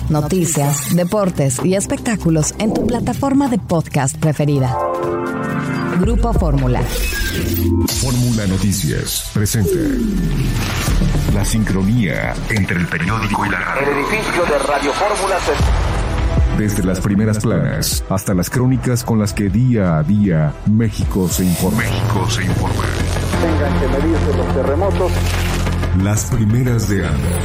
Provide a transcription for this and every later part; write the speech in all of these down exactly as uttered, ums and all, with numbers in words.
noticias, deportes y espectáculos en tu plataforma de podcast preferida. Grupo Fórmula. Fórmula Noticias presenta la sincronía entre el periódico y la radio. El edificio de Radio Fórmula se... Desde las primeras planas hasta las crónicas con las que día a día México se informa. México se informa. Tengan que medirse los terremotos. Las primeras de Anda.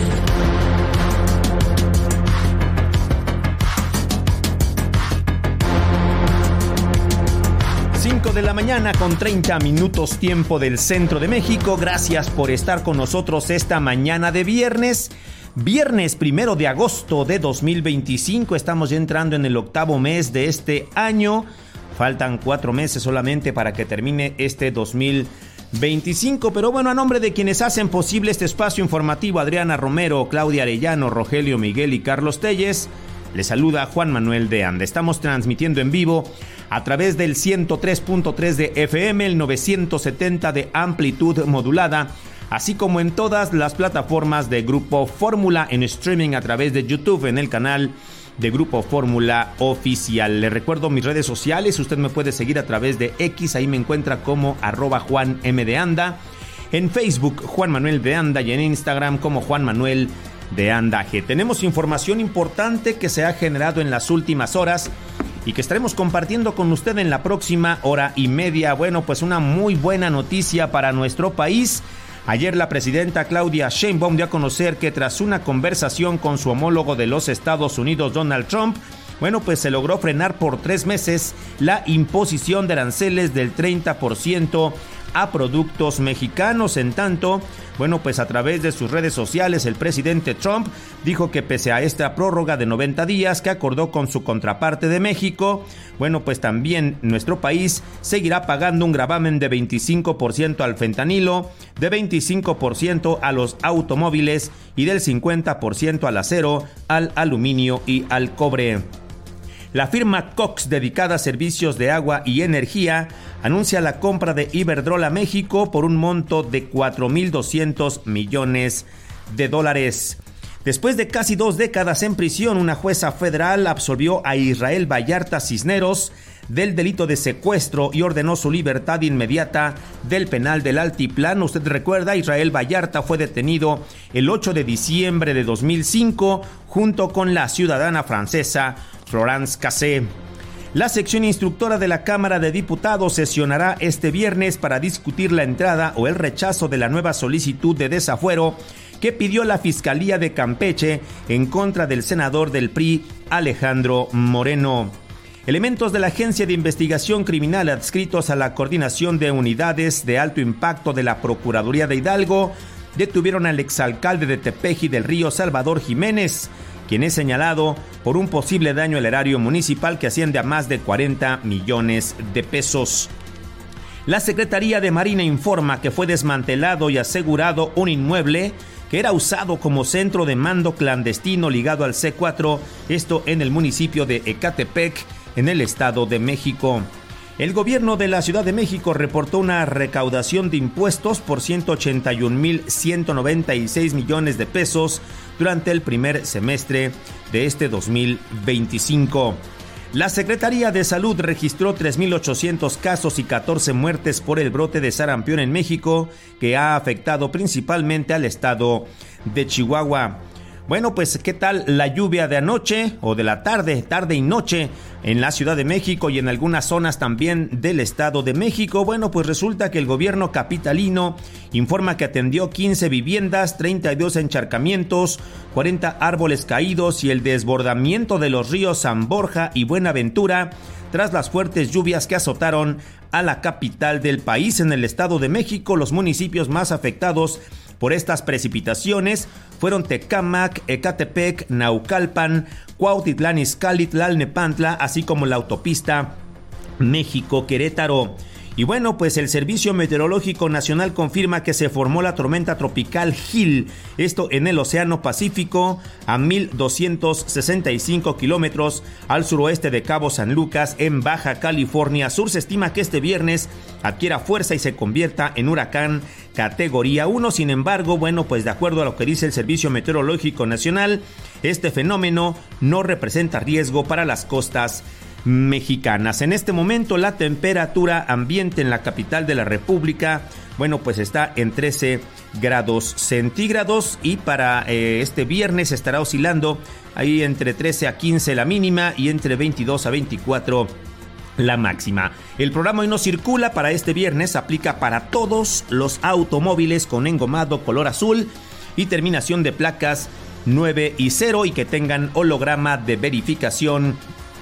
cinco de la mañana con treinta minutos tiempo del centro de México. Gracias por estar con nosotros esta mañana de viernes. Viernes primero de agosto de dos mil veinticinco. Estamos ya entrando en el octavo mes de este año. Faltan cuatro meses solamente para que termine este dos mil veinticinco. Pero bueno, a nombre de quienes hacen posible este espacio informativo, Adriana Romero, Claudia Arellano, Rogelio Miguel y Carlos Telles, les saluda Juan Manuel de Anda. Estamos transmitiendo en vivo a través del ciento tres punto tres de F M, el novecientos setenta de amplitud modulada, así como en todas las plataformas de Grupo Fórmula en streaming a través de YouTube en el canal de Grupo Fórmula Oficial. Le recuerdo mis redes sociales, usted me puede seguir a través de X, ahí me encuentra como arroba Juan M de Anda, en Facebook Juan Manuel de Anda y en Instagram como Juan Manuel de Anda G. Tenemos información importante que se ha generado en las últimas horas y que estaremos compartiendo con usted en la próxima hora y media. Bueno, pues una muy buena noticia para nuestro país. Ayer la presidenta Claudia Sheinbaum dio a conocer que tras una conversación con su homólogo de los Estados Unidos, Donald Trump, bueno, pues se logró frenar por tres meses la imposición de aranceles del treinta por ciento a productos mexicanos. En tanto, bueno, pues a través de sus redes sociales, el presidente Trump dijo que pese a esta prórroga de noventa días que acordó con su contraparte de México, bueno, pues también nuestro país seguirá pagando un gravamen de veinticinco por ciento al fentanilo, de veinticinco por ciento a los automóviles y del cincuenta por ciento al acero, al aluminio y al cobre. La firma Cox, dedicada a servicios de agua y energía, anuncia la compra de Iberdrola México por un monto de cuatro mil doscientos millones de dólares. Después de casi dos décadas en prisión, una jueza federal absolvió a Israel Vallarta Cisneros del delito de secuestro y ordenó su libertad inmediata del penal del Altiplano. Usted recuerda, Israel Vallarta fue detenido el ocho de diciembre de dos mil cinco junto con la ciudadana francesa Florence Cassé. La sección instructora de la Cámara de Diputados sesionará este viernes para discutir la entrada o el rechazo de la nueva solicitud de desafuero que pidió la Fiscalía de Campeche en contra del senador del P R I, Alejandro Moreno. Elementos de la Agencia de Investigación Criminal adscritos a la Coordinación de Unidades de Alto Impacto de la Procuraduría de Hidalgo detuvieron al exalcalde de Tepeji del Río, Salvador Jiménez, quien es señalado por un posible daño al erario municipal que asciende a más de cuarenta millones de pesos. La Secretaría de Marina informa que fue desmantelado y asegurado un inmueble que era usado como centro de mando clandestino ligado al C cuatro, esto en el municipio de Ecatepec, en el Estado de México. El gobierno de la Ciudad de México reportó una recaudación de impuestos por ciento ochenta y un mil ciento noventa y seis millones de pesos durante el primer semestre de este dos mil veinticinco. La Secretaría de Salud registró tres mil ochocientos casos y catorce muertes por el brote de sarampión en México, que ha afectado principalmente al estado de Chihuahua. Bueno, pues, ¿qué tal la lluvia de anoche o de la tarde, tarde y noche en la Ciudad de México y en algunas zonas también del Estado de México? Bueno, pues resulta que el gobierno capitalino informa que atendió quince viviendas, treinta y dos encharcamientos, cuarenta árboles caídos y el desbordamiento de los ríos San Borja y Buenaventura tras las fuertes lluvias que azotaron a la capital del país. En el Estado de México, los municipios más afectados por estas precipitaciones fueron Tecámac, Ecatepec, Naucalpan, Cuautitlán Izcalli, Tlalnepantla, así como la autopista México-Querétaro. Y bueno, pues el Servicio Meteorológico Nacional confirma que se formó la tormenta tropical Gil, esto en el Océano Pacífico, a mil doscientos sesenta y cinco kilómetros al suroeste de Cabo San Lucas, en Baja California Sur. Se estima que este viernes adquiera fuerza y se convierta en huracán categoría uno. Sin embargo, bueno, pues de acuerdo a lo que dice el Servicio Meteorológico Nacional, este fenómeno no representa riesgo para las costas mexicanas. En este momento la temperatura ambiente en la capital de la República, bueno, pues está en trece grados centígrados y para eh, este viernes estará oscilando ahí entre trece a quince la mínima y entre veintidós a veinticuatro la máxima. El programa Hoy No Circula para este viernes aplica para todos los automóviles con engomado color azul y terminación de placas nueve y cero y que tengan holograma de verificación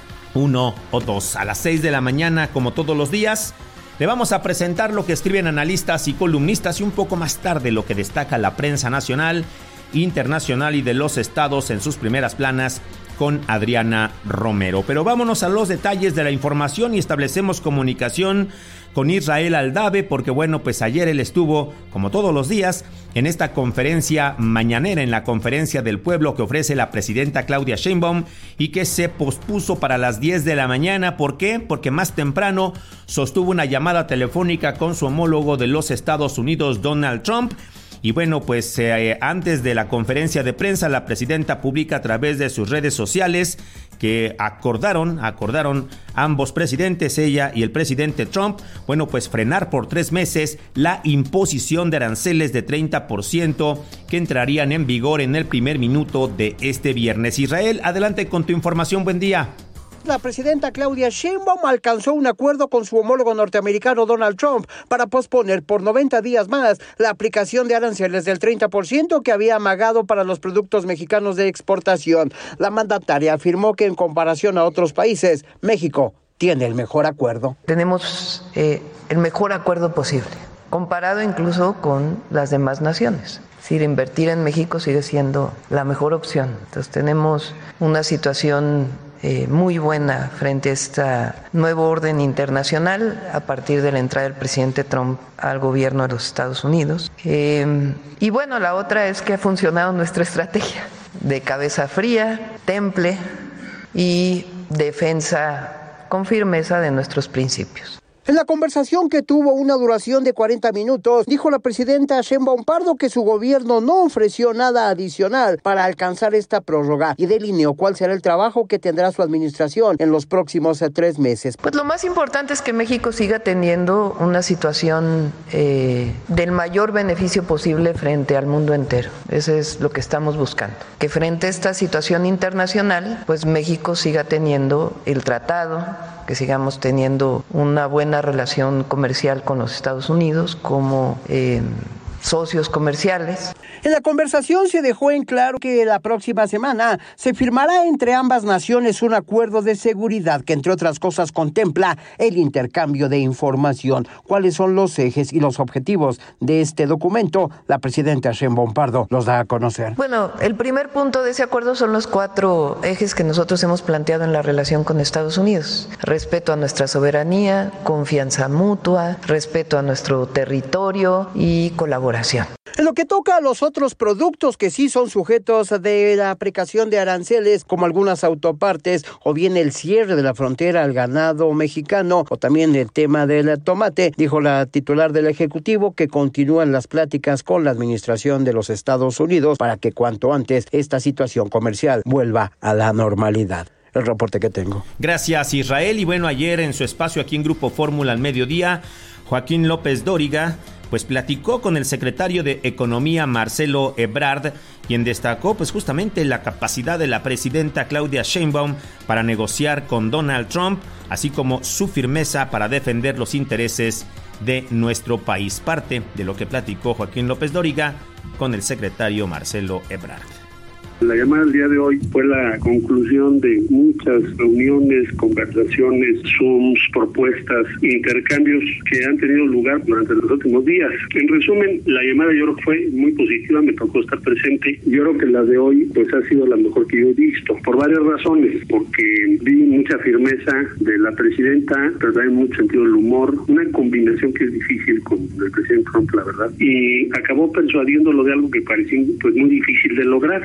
uno o dos. A las seis de la mañana, como todos los días, le vamos a presentar lo que escriben analistas y columnistas y un poco más tarde lo que destaca la prensa nacional, internacional y de los estados en sus primeras planas con Adriana Romero. Pero vámonos a los detalles de la información y establecemos comunicación con Israel Aldave porque bueno, pues ayer él estuvo, como todos los días, en esta conferencia mañanera, en la conferencia del pueblo que ofrece la presidenta Claudia Sheinbaum y que se pospuso para las diez de la mañana. ¿Por qué? Porque más temprano sostuvo una llamada telefónica con su homólogo de los Estados Unidos, Donald Trump. Y bueno, pues eh, antes de la conferencia de prensa, la presidenta publica a través de sus redes sociales que acordaron, acordaron ambos presidentes, ella y el presidente Trump, bueno, pues frenar por tres meses la imposición de aranceles de treinta por ciento que entrarían en vigor en el primer minuto de este viernes. Israel, adelante con tu información, buen día. La presidenta Claudia Sheinbaum alcanzó un acuerdo con su homólogo norteamericano Donald Trump para posponer por noventa días más la aplicación de aranceles del treinta por ciento que había amagado para los productos mexicanos de exportación. La mandataria afirmó que en comparación a otros países, México tiene el mejor acuerdo. Tenemos eh, el mejor acuerdo posible, comparado incluso con las demás naciones. Es decir, invertir en México sigue siendo la mejor opción. Entonces tenemos una situación Eh, muy buena frente a este nuevo orden internacional a partir de la entrada del presidente Trump al gobierno de los Estados Unidos. Eh, y bueno, la otra es que ha funcionado nuestra estrategia de cabeza fría, temple y defensa con firmeza de nuestros principios. En la conversación que tuvo una duración de cuarenta minutos, dijo la presidenta Sheinbaum Pardo que su gobierno no ofreció nada adicional para alcanzar esta prórroga y delineó cuál será el trabajo que tendrá su administración en los próximos tres meses. Pues lo más importante es que México siga teniendo una situación eh, del mayor beneficio posible frente al mundo entero. Eso es lo que estamos buscando. Que frente a esta situación internacional, pues México siga teniendo el tratado, que sigamos teniendo una buena relación comercial con los Estados Unidos como eh, socios comerciales. En la conversación se dejó en claro que la próxima semana se firmará entre ambas naciones un acuerdo de seguridad que, entre otras cosas, contempla el intercambio de información. ¿Cuáles son los ejes y los objetivos de este documento? La presidenta Sheinbaum Pardo los da a conocer. Bueno, el primer punto de ese acuerdo son los cuatro ejes que nosotros hemos planteado en la relación con Estados Unidos. Respeto a nuestra soberanía, confianza mutua, respeto a nuestro territorio y colaboración. En lo que toca a los otros productos que sí son sujetos de la aplicación de aranceles, como algunas autopartes o bien el cierre de la frontera al ganado mexicano o también el tema del tomate, dijo la titular del Ejecutivo que continúan las pláticas con la administración de los Estados Unidos para que cuanto antes esta situación comercial vuelva a la normalidad. El reporte que tengo. Gracias, Israel. Y bueno, ayer en su espacio aquí en Grupo Fórmula al mediodía, Joaquín López Dóriga pues platicó con el secretario de Economía, Marcelo Ebrard, quien destacó pues justamente la capacidad de la presidenta Claudia Sheinbaum para negociar con Donald Trump, así como su firmeza para defender los intereses de nuestro país. Parte de lo que platicó Joaquín López Dóriga con el secretario Marcelo Ebrard. La llamada del día de hoy fue la conclusión de muchas reuniones, conversaciones, Zooms, propuestas, intercambios que han tenido lugar durante los últimos días. En resumen, la llamada yo creo que fue muy positiva, me tocó estar presente. Yo creo que la de hoy pues ha sido la mejor que yo he visto, por varias razones, porque vi mucha firmeza de la presidenta, pero también mucho sentido del humor, una combinación que es difícil con el presidente Trump, la verdad, y acabó persuadiéndolo de algo que parecía pues muy difícil de lograr. Eh, obviamente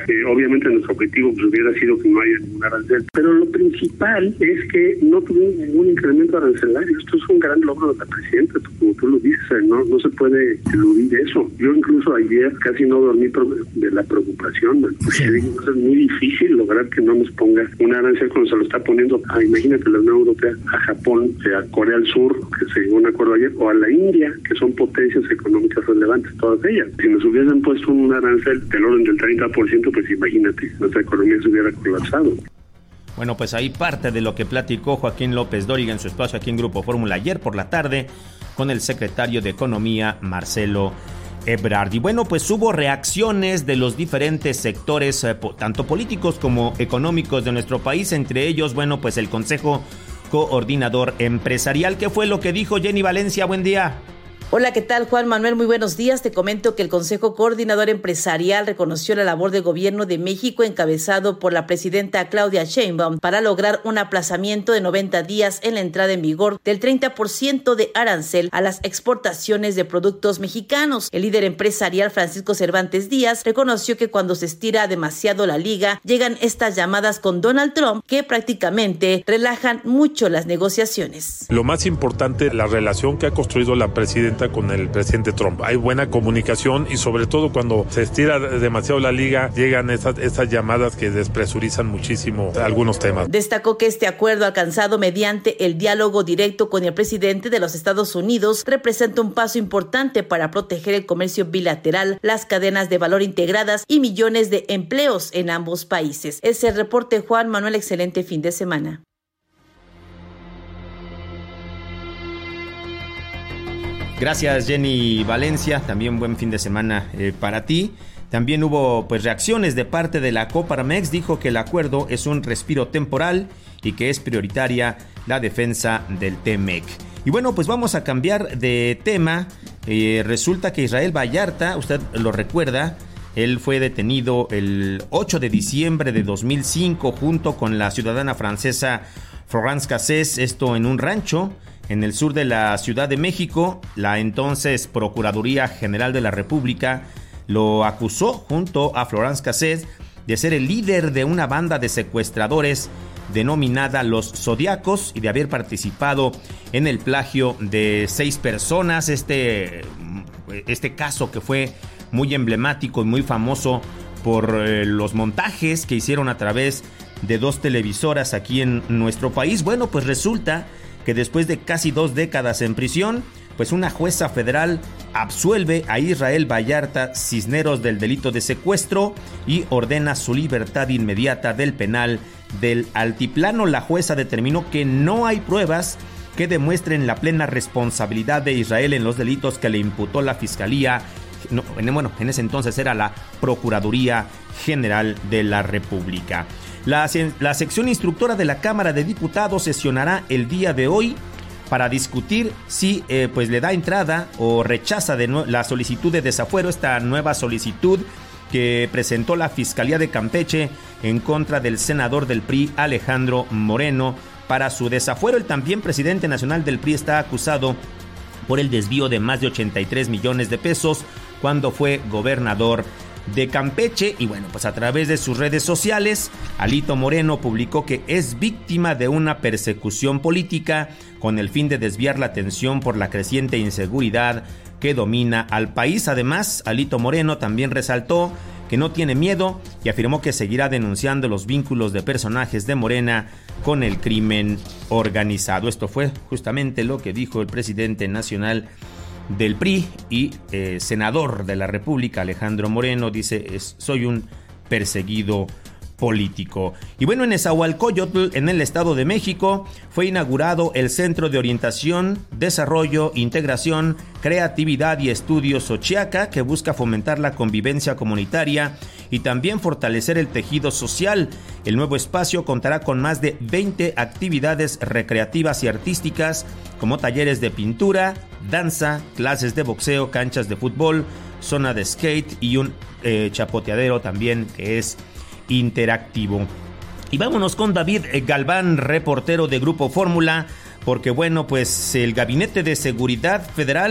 obviamente nuestro objetivo pues, hubiera sido que no haya ningún arancel, pero lo principal es que no tuvimos ningún incremento arancelario. Esto es un gran logro de la presidenta, como tú lo dices, no, no se puede eludir eso. Yo incluso ayer casi no dormí de la preocupación, porque sí. Es muy difícil lograr que no nos ponga un arancel cuando se lo está poniendo, a, imagínate, la Unión Europea, a Japón, a Corea del Sur, que se llegó a un acuerdo ayer, o a la India, que son potencias económicas relevantes, todas ellas. Si nos hubiesen puesto un arancel del orden del treinta por ciento, pues imagínate, nuestra economía se hubiera colapsado. Bueno, pues ahí parte de lo que platicó Joaquín López Dóriga en su espacio aquí en Grupo Fórmula ayer por la tarde con el secretario de Economía, Marcelo Ebrard. Y bueno, pues hubo reacciones de los diferentes sectores, eh, tanto políticos como económicos de nuestro país, entre ellos, bueno, pues el Consejo Coordinador Empresarial. ¿Qué fue lo que dijo Jenny Valencia? Buen día. Hola, ¿qué tal, Juan Manuel? Muy buenos días. Te comento que el Consejo Coordinador Empresarial reconoció la labor del Gobierno de México encabezado por la presidenta Claudia Sheinbaum para lograr un aplazamiento de noventa días en la entrada en vigor del treinta por ciento de arancel a las exportaciones de productos mexicanos. El líder empresarial Francisco Cervantes Díaz reconoció que cuando se estira demasiado la liga, llegan estas llamadas con Donald Trump que prácticamente relajan mucho las negociaciones. Lo más importante, la relación que ha construido la presidenta con el presidente Trump. Hay buena comunicación y sobre todo cuando se estira demasiado la liga, llegan esas, esas llamadas que despresurizan muchísimo algunos temas. Destacó que este acuerdo alcanzado mediante el diálogo directo con el presidente de los Estados Unidos representa un paso importante para proteger el comercio bilateral, las cadenas de valor integradas y millones de empleos en ambos países. Es el reporte, Juan Manuel. Excelente fin de semana. Gracias, Jenny Valencia. También buen fin de semana eh, para ti. También hubo pues reacciones de parte de la Coparmex. Dijo que el acuerdo es un respiro temporal y que es prioritaria la defensa del T-M E C. Y bueno, pues vamos a cambiar de tema. Eh, resulta que Israel Vallarta, usted lo recuerda, él fue detenido el ocho de diciembre de dos mil cinco junto con la ciudadana francesa Florence Cassés, esto en un rancho en el sur de la Ciudad de México. La entonces Procuraduría General de la República lo acusó junto a Florence Cassés de ser el líder de una banda de secuestradores denominada Los Zodiacos y de haber participado en el plagio de seis personas. Este, este caso que fue muy emblemático y muy famoso por eh, los montajes que hicieron a través de dos televisoras aquí en nuestro país. Bueno, pues resulta que después de casi dos décadas en prisión, pues una jueza federal absuelve a Israel Vallarta Cisneros del delito de secuestro y ordena su libertad inmediata del penal del Altiplano. La jueza determinó que no hay pruebas que demuestren la plena responsabilidad de Israel en los delitos que le imputó la Fiscalía. No, bueno, en ese entonces era la Procuraduría General de la República. La, la sección instructora de la Cámara de Diputados sesionará el día de hoy para discutir si eh, pues le da entrada o rechaza de no, la solicitud de desafuero, esta nueva solicitud que presentó la Fiscalía de Campeche en contra del senador del P R I, Alejandro Moreno, para su desafuero. El también presidente nacional del P R I está acusado por el desvío de más de ochenta y tres millones de pesos cuando fue gobernador de Campeche. Y bueno, pues a través de sus redes sociales, Alito Moreno publicó que es víctima de una persecución política con el fin de desviar la atención por la creciente inseguridad que domina al país. Además, Alito Moreno también resaltó que no tiene miedo y afirmó que seguirá denunciando los vínculos de personajes de Morena con el crimen organizado. Esto fue justamente lo que dijo el presidente nacional del P R I y eh, senador de la República, Alejandro Moreno. Dice, es, soy un perseguido político. Y bueno, en Nezahualcóyotl, en el Estado de México, fue inaugurado el Centro de Orientación, Desarrollo, Integración, Creatividad y Estudios Xochiaca, que busca fomentar la convivencia comunitaria y también fortalecer el tejido social. El nuevo espacio contará con más de veinte actividades recreativas y artísticas, como talleres de pintura, danza, clases de boxeo, canchas de fútbol, zona de skate y un eh, chapoteadero también que es interactivo. Y vámonos con David Galván, reportero de Grupo Fórmula, porque bueno, pues el Gabinete de Seguridad Federal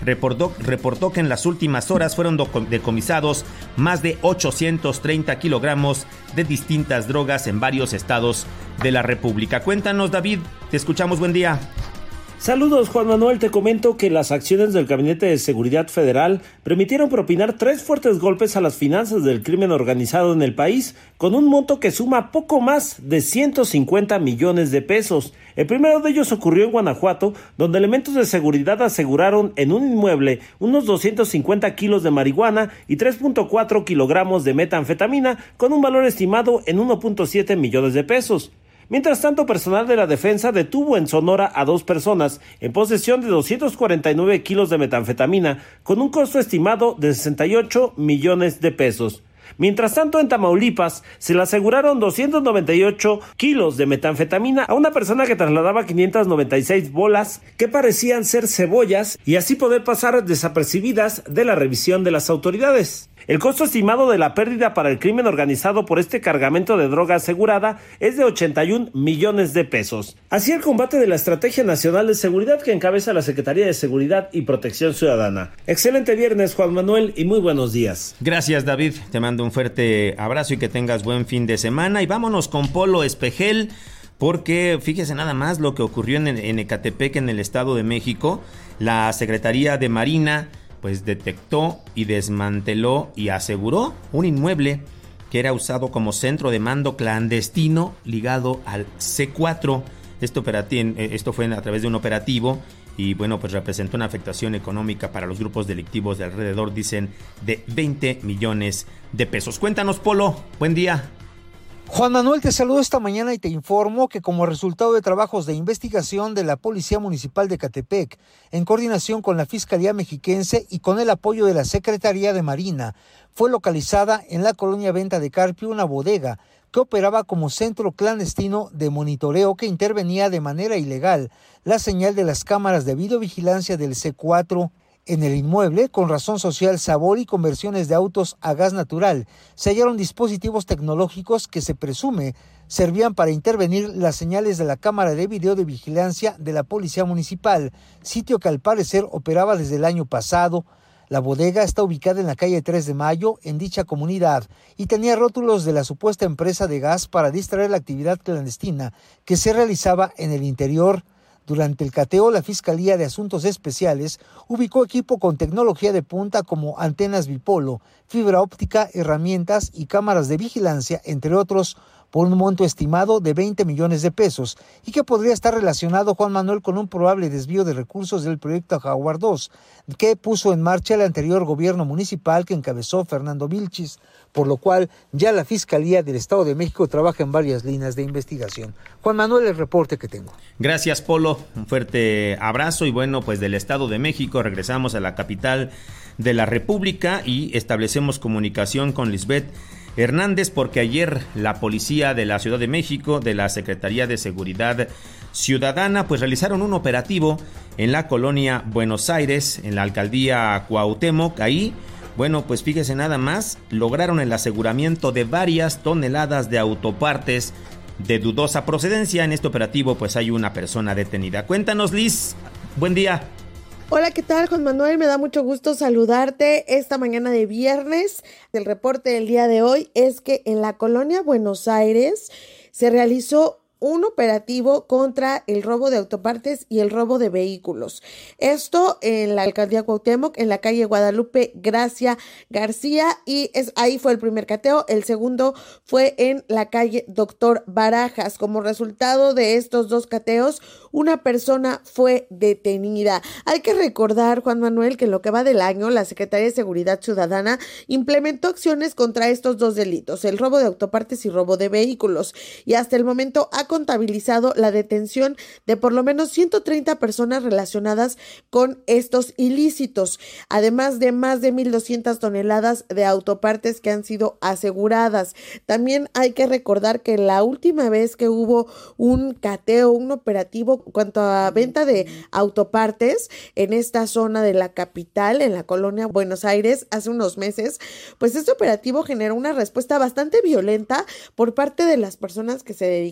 reportó, reportó que en las últimas horas fueron decomisados más de ochocientos treinta kilogramos de distintas drogas en varios estados de la República. Cuéntanos, David, te escuchamos, buen día. Saludos, Juan Manuel. Te comento que las acciones del Gabinete de Seguridad Federal permitieron propinar tres fuertes golpes a las finanzas del crimen organizado en el país, con un monto que suma poco más de ciento cincuenta millones de pesos. El primero de ellos ocurrió en Guanajuato, donde elementos de seguridad aseguraron en un inmueble unos doscientos cincuenta kilos de marihuana y tres punto cuatro kilogramos de metanfetamina, con un valor estimado en uno punto siete millones de pesos. Mientras tanto, personal de la defensa detuvo en Sonora a dos personas en posesión de doscientos cuarenta y nueve kilos de metanfetamina con un costo estimado de sesenta y ocho millones de pesos. Mientras tanto, en Tamaulipas se le aseguraron doscientos noventa y ocho kilos de metanfetamina a una persona que trasladaba quinientas noventa y seis bolas que parecían ser cebollas y así poder pasar desapercibidas de la revisión de las autoridades. El costo estimado de la pérdida para el crimen organizado por este cargamento de droga asegurada es de ochenta y un millones de pesos. Así el combate de la Estrategia Nacional de Seguridad que encabeza la Secretaría de Seguridad y Protección Ciudadana. Excelente viernes, Juan Manuel, y muy buenos días. Gracias, David. Te mando un fuerte abrazo y que tengas buen fin de semana. Y vámonos con Polo Espejel, porque fíjese nada más lo que ocurrió en, en Ecatepec, en el Estado de México. La Secretaría de Marina pues detectó y desmanteló y aseguró un inmueble que era usado como centro de mando clandestino ligado al C cuatro. Este operativo, esto fue a través de un operativo y bueno, pues representó una afectación económica para los grupos delictivos de alrededor, dicen, de veinte millones de pesos. Cuéntanos, Polo, buen día. Juan Manuel, te saludo esta mañana y te informo que como resultado de trabajos de investigación de la Policía Municipal de Ecatepec, en coordinación con la Fiscalía Mexiquense y con el apoyo de la Secretaría de Marina, fue localizada en la colonia Venta de Carpio una bodega que operaba como centro clandestino de monitoreo que intervenía de manera ilegal la señal de las cámaras de videovigilancia del C cuatro. En el inmueble, con razón social sabor y conversiones de autos a gas natural, se hallaron dispositivos tecnológicos que se presume servían para intervenir las señales de la cámara de video de vigilancia de la Policía Municipal, sitio que al parecer operaba desde el año pasado. La bodega está ubicada en la calle tres de mayo, en dicha comunidad, y tenía rótulos de la supuesta empresa de gas para distraer la actividad clandestina que se realizaba en el interior. Durante el cateo, la Fiscalía de Asuntos Especiales ubicó equipo con tecnología de punta como antenas bipolo, fibra óptica, herramientas y cámaras de vigilancia, entre otros, por un monto estimado de veinte millones de pesos y que podría estar relacionado, Juan Manuel, con un probable desvío de recursos del proyecto Jaguar dos que puso en marcha el anterior gobierno municipal que encabezó Fernando Vilchis, por lo cual ya la Fiscalía del Estado de México trabaja en varias líneas de investigación. Juan Manuel, el reporte que tengo. Gracias, Polo, un fuerte abrazo y bueno, pues del Estado de México regresamos a la capital de la República y establecemos comunicación con Lisbeth Hernández, porque ayer la policía de la Ciudad de México, de la Secretaría de Seguridad Ciudadana, pues realizaron un operativo en la colonia Buenos Aires, en la alcaldía Cuauhtémoc. Ahí, bueno, pues fíjese nada más, lograron el aseguramiento de varias toneladas de autopartes de dudosa procedencia. En este operativo, pues hay una persona detenida. Cuéntanos, Liz, buen día. Hola, ¿qué tal, Juan Manuel? Me da mucho gusto saludarte esta mañana de viernes. El reporte del día de hoy es que en la colonia Buenos Aires se realizó un operativo contra el robo de autopartes y el robo de vehículos. Esto en la alcaldía Cuauhtémoc, en la calle Guadalupe Gracia García, y es ahí fue el primer cateo. El segundo fue en la calle Doctor Barajas. Como resultado de estos dos cateos, una persona fue detenida. Hay que recordar, Juan Manuel, que en lo que va del año, la Secretaría de Seguridad Ciudadana implementó acciones contra estos dos delitos, el robo de autopartes y robo de vehículos, y hasta el momento ha contabilizado la detención de por lo menos ciento treinta personas relacionadas con estos ilícitos, además de más de mil doscientas toneladas de autopartes que han sido aseguradas. También hay que recordar que la última vez que hubo un cateo, un operativo en cuanto a venta de autopartes en esta zona de la capital, en la colonia Buenos Aires, hace unos meses, pues este operativo generó una respuesta bastante violenta por parte de las personas que se dedican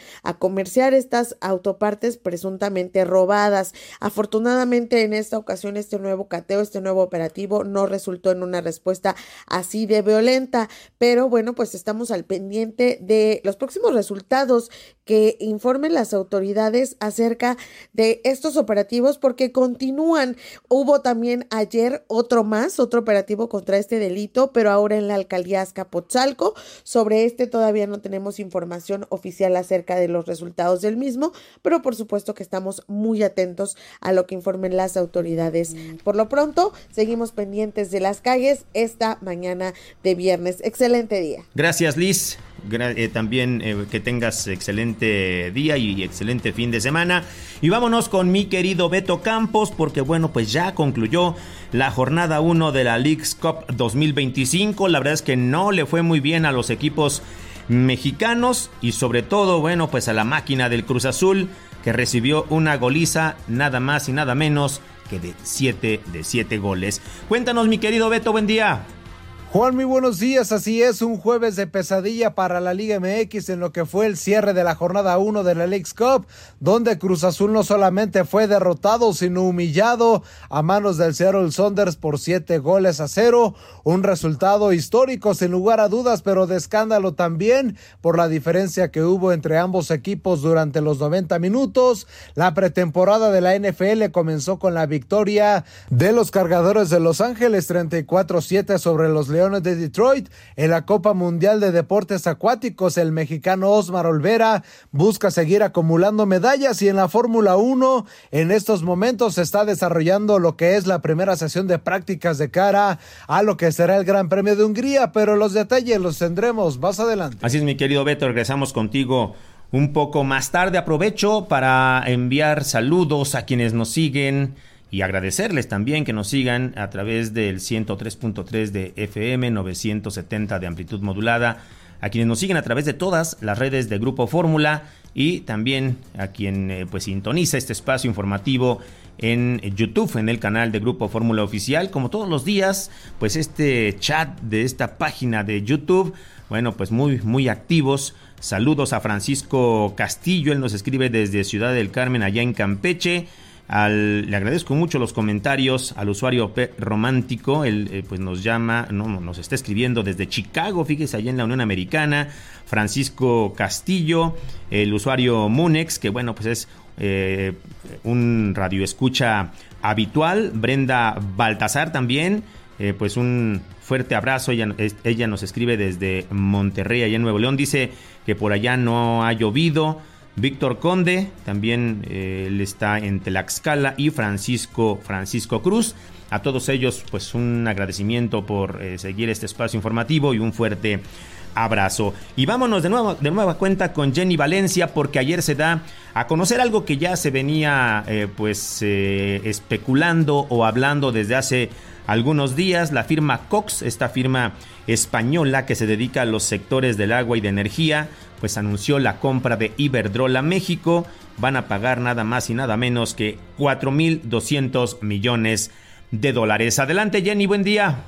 a comerciar estas autopartes presuntamente robadas. Afortunadamente en esta ocasión este nuevo cateo, este nuevo operativo no resultó en una respuesta así de violenta, pero bueno, pues estamos al pendiente de los próximos resultados que informen las autoridades acerca de estos operativos, porque continúan. Hubo también ayer otro más, otro operativo contra este delito, pero ahora en la alcaldía Azcapotzalco. Sobre este todavía no tenemos información oficial acerca de los resultados del mismo, pero por supuesto que estamos muy atentos a lo que informen las autoridades. Por lo pronto, seguimos pendientes de las calles esta mañana de viernes. Excelente día. Gracias, Liz. Gra- eh, también eh, que tengas excelente día y excelente fin de semana. Y vámonos con mi querido Beto Campos, porque bueno, pues ya concluyó la jornada uno de la Leagues Cup dos mil veinticinco. La verdad es que no le fue muy bien a los equipos mexicanos y sobre todo, bueno, pues a la máquina del Cruz Azul, que recibió una goliza nada más y nada menos que de siete de siete goles. Cuéntanos, mi querido Beto, buen día. Juan, muy buenos días. Así es, un jueves de pesadilla para la Liga M X en lo que fue el cierre de la jornada uno de la Leagues Cup, donde Cruz Azul no solamente fue derrotado, sino humillado a manos del Seattle Sounders por siete goles a cero. Un resultado histórico sin lugar a dudas, pero de escándalo también por la diferencia que hubo entre ambos equipos durante los noventa minutos. La pretemporada de la N F L comenzó con la victoria de los Cargadores de Los Ángeles treinta y cuatro a siete sobre los Leones de Detroit. En la Copa Mundial de Deportes Acuáticos, el mexicano Osmar Olvera busca seguir acumulando medallas, y en la Fórmula uno en estos momentos se está desarrollando lo que es la primera sesión de prácticas de cara a lo que será el Gran Premio de Hungría, pero los detalles los tendremos más adelante. Así es, mi querido Beto, regresamos contigo un poco más tarde. Aprovecho para enviar saludos a quienes nos siguen y agradecerles también que nos sigan a través del ciento tres punto tres de F M, novecientos setenta de amplitud modulada, a quienes nos siguen a través de todas las redes de Grupo Fórmula, y también a quien eh, pues sintoniza este espacio informativo en YouTube, en el canal de Grupo Fórmula Oficial. Como todos los días, pues este chat de esta página de YouTube, bueno, pues muy, muy activos. Saludos a Francisco Castillo, él nos escribe desde Ciudad del Carmen, allá en Campeche. Al, le agradezco mucho los comentarios al usuario P Romántico. Él eh, pues nos llama, no, nos está escribiendo desde Chicago, fíjese, allá en la Unión Americana. Francisco Castillo, el usuario Munex, que bueno, pues es eh, un radioescucha habitual. Brenda Baltasar también, eh, pues un fuerte abrazo. Ella, ella nos escribe desde Monterrey, allá en Nuevo León. Dice que por allá no ha llovido. Víctor Conde, también eh, él está en Tlaxcala, y Francisco, Francisco Cruz. A todos ellos, pues un agradecimiento por eh, seguir este espacio informativo y un fuerte abrazo. Y vámonos de nuevo, de nueva cuenta con Jenny Valencia, porque ayer se da a conocer algo que ya se venía eh, pues eh, especulando o hablando desde hace algunos días. La firma Cox, esta firma española que se dedica a los sectores del agua y de energía, pues anunció la compra de Iberdrola México. Van a pagar nada más y nada menos que cuatro mil doscientos millones de dólares. Adelante, Jenny, buen día.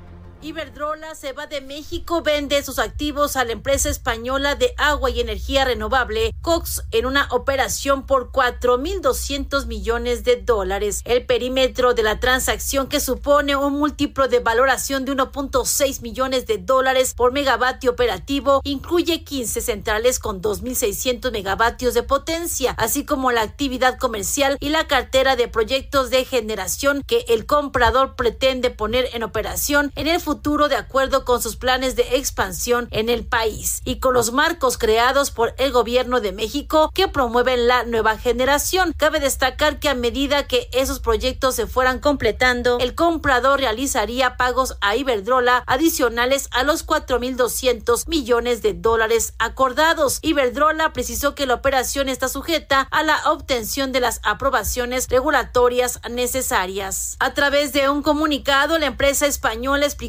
Iberdrola se va de México, vende sus activos a la empresa española de agua y energía renovable Cox en una operación por cuatro mil doscientos millones de dólares. El perímetro de la transacción, que supone un múltiplo de valoración de uno punto seis millones de dólares por megavatio operativo, incluye quince centrales con dos mil seiscientos megavatios de potencia, así como la actividad comercial y la cartera de proyectos de generación que el comprador pretende poner en operación en el futuro de acuerdo con sus planes de expansión en el país y con los marcos creados por el gobierno de México que promueven la nueva generación. Cabe destacar que a medida que esos proyectos se fueran completando, el comprador realizaría pagos a Iberdrola adicionales a los cuatro mil doscientos millones de dólares acordados. Iberdrola precisó que la operación está sujeta a la obtención de las aprobaciones regulatorias necesarias. A través de un comunicado, la empresa española explicó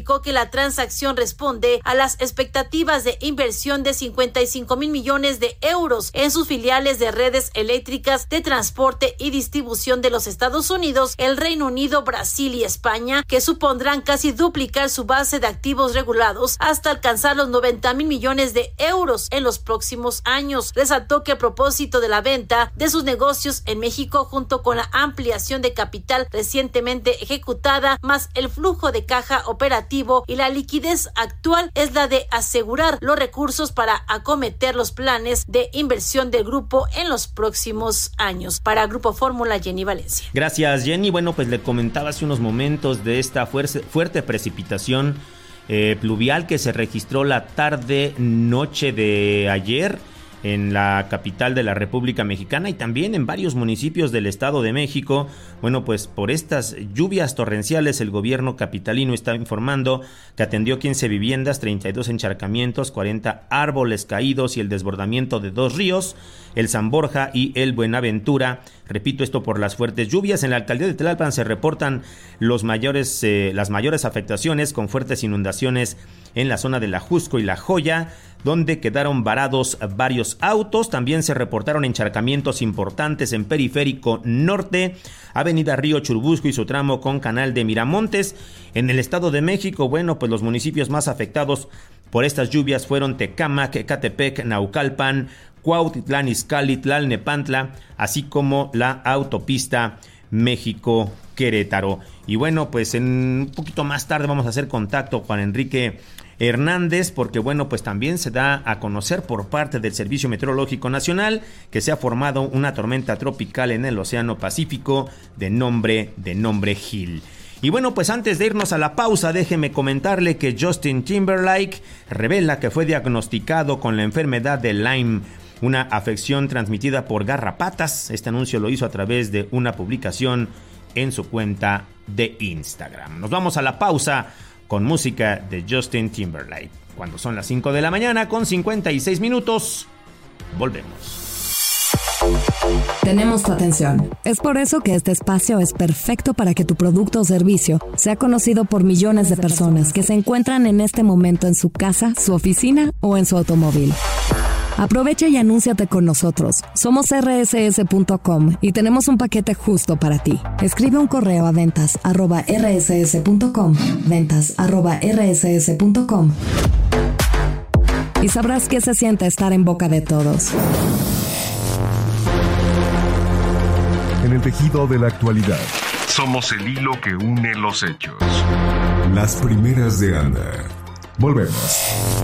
explicó que la transacción responde a las expectativas de inversión de cincuenta y cinco mil millones de euros en sus filiales de redes eléctricas de transporte y distribución de los Estados Unidos, el Reino Unido, Brasil y España, que supondrán casi duplicar su base de activos regulados hasta alcanzar los noventa mil millones de euros en los próximos años. Resaltó que el propósito de la venta de sus negocios en México, junto con la ampliación de capital recientemente ejecutada, más el flujo de caja operativo y la liquidez actual, es la de asegurar los recursos para acometer los planes de inversión del grupo en los próximos años. Para Grupo Fórmula, Jenny Valencia. Gracias, Jenny. Bueno, pues le comentaba hace unos momentos de esta fuerte, fuerte precipitación eh, pluvial que se registró la tarde-noche de ayer en la capital de la República Mexicana y también en varios municipios del Estado de México. Bueno, pues por estas lluvias torrenciales, el gobierno capitalino está informando que atendió quince viviendas, treinta y dos encharcamientos, cuarenta árboles caídos y el desbordamiento de dos ríos, el San Borja y el Buenaventura. Repito, esto por las fuertes lluvias. En la alcaldía de Tlalpan se reportan los mayores, eh, las mayores afectaciones con fuertes inundaciones en la zona de La Jusco y La Joya, donde quedaron varados varios autos. También se reportaron encharcamientos importantes en Periférico Norte, Avenida Río Churubusco y su tramo con Canal de Miramontes. En el Estado de México, bueno, pues los municipios más afectados por estas lluvias fueron Tecámac, Ecatepec, Naucalpan, Cuautitlán Izcalli, Tlalnepantla, así como la autopista México-Querétaro. Y bueno, pues en un poquito más tarde vamos a hacer contacto con Enrique Hernández, porque bueno, pues también se da a conocer por parte del Servicio Meteorológico Nacional que se ha formado una tormenta tropical en el Océano Pacífico de nombre, de nombre Gil. Y bueno, pues antes de irnos a la pausa, déjeme comentarle que Justin Timberlake revela que fue diagnosticado con la enfermedad de Lyme, una afección transmitida por garrapatas. Este anuncio lo hizo a través de una publicación en su cuenta de Instagram. Nos vamos a la pausa con música de Justin Timberlake. Cuando son las cinco de la mañana con cincuenta y seis minutos, volvemos. Tenemos tu atención. Es por eso que este espacio es perfecto para que tu producto o servicio sea conocido por millones de personas que se encuentran en este momento en su casa, su oficina o en su automóvil. Aprovecha y anúnciate con nosotros. Somos erre ese ese punto com y tenemos un paquete justo para ti. Escribe un correo a ventas arroba erre ese ese punto com, ventas arroba erre ese ese punto com, y sabrás qué se siente estar en boca de todos. En el tejido de la actualidad, somos el hilo que une los hechos. Las primeras de Ana. Volvemos.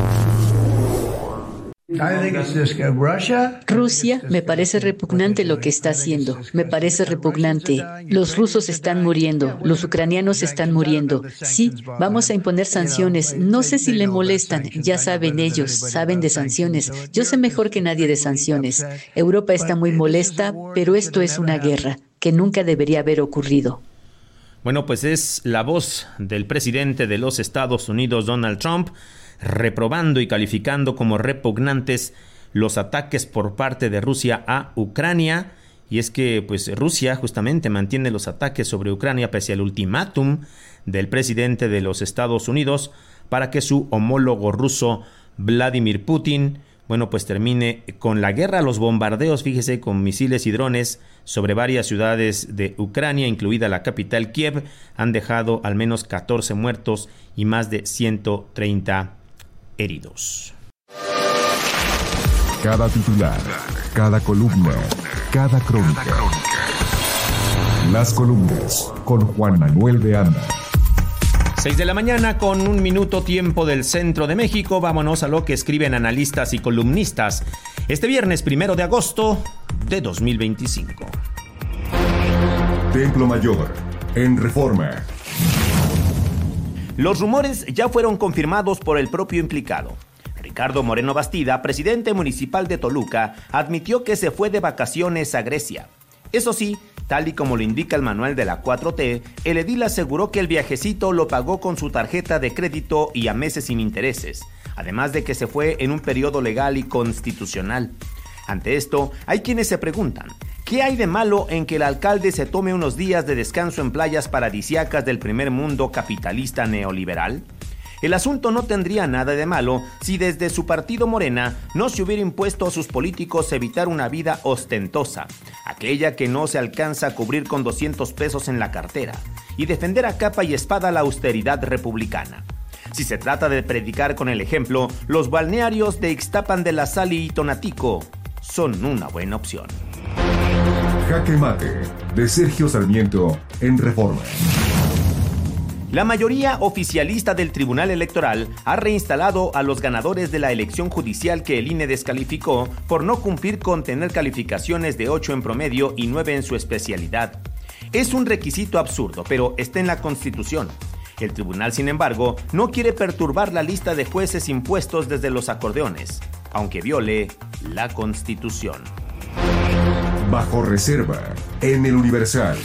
Rusia, me parece repugnante lo que está haciendo. Me parece repugnante. Los rusos están muriendo. Los ucranianos están muriendo. Sí, vamos a imponer sanciones. No sé si le molestan. Ya saben ellos, saben de sanciones. Yo sé mejor que nadie de sanciones. Europa está muy molesta, pero esto es una guerra que nunca debería haber ocurrido. Bueno, pues es la voz del presidente de los Estados Unidos, Donald Trump, reprobando y calificando como repugnantes los ataques por parte de Rusia a Ucrania. Y es que pues Rusia justamente mantiene los ataques sobre Ucrania pese al ultimátum del presidente de los Estados Unidos para que su homólogo ruso Vladimir Putin, bueno, pues termine con la guerra. Los bombardeos, fíjese, con misiles y drones sobre varias ciudades de Ucrania, incluida la capital Kiev, han dejado al menos catorce muertos y más de ciento treinta heridos. Cada titular, cada columna, cada crónica. Las columnas con Juan Manuel de Anda. seis de la mañana con un minuto tiempo del centro de México. Vámonos a lo que escriben analistas y columnistas este viernes primero de agosto de dos mil veinticinco. Templo Mayor, en Reforma. Los rumores ya fueron confirmados por el propio implicado. Ricardo Moreno Bastida, presidente municipal de Toluca, admitió que se fue de vacaciones a Grecia. Eso sí, tal y como lo indica el manual de la cuatro T, el edil aseguró que el viajecito lo pagó con su tarjeta de crédito y a meses sin intereses, además de que se fue en un periodo legal y constitucional. Ante esto, hay quienes se preguntan, ¿qué hay de malo en que el alcalde se tome unos días de descanso en playas paradisíacas del primer mundo capitalista neoliberal? El asunto no tendría nada de malo si desde su partido Morena no se hubiera impuesto a sus políticos evitar una vida ostentosa, aquella que no se alcanza a cubrir con doscientos pesos en la cartera, y defender a capa y espada la austeridad republicana. Si se trata de predicar con el ejemplo, los balnearios de Ixtapan de la Sal y Tonatico son una buena opción. Jaque Mate, de Sergio Sarmiento, en Reforma. La mayoría oficialista del Tribunal Electoral ha reinstalado a los ganadores de la elección judicial que el I N E descalificó por no cumplir con tener calificaciones de ocho en promedio y nueve en su especialidad. Es un requisito absurdo, pero está en la Constitución. El tribunal, sin embargo, no quiere perturbar la lista de jueces impuestos desde los acordeones, aunque viole la Constitución. Bajo reserva, en el Universal.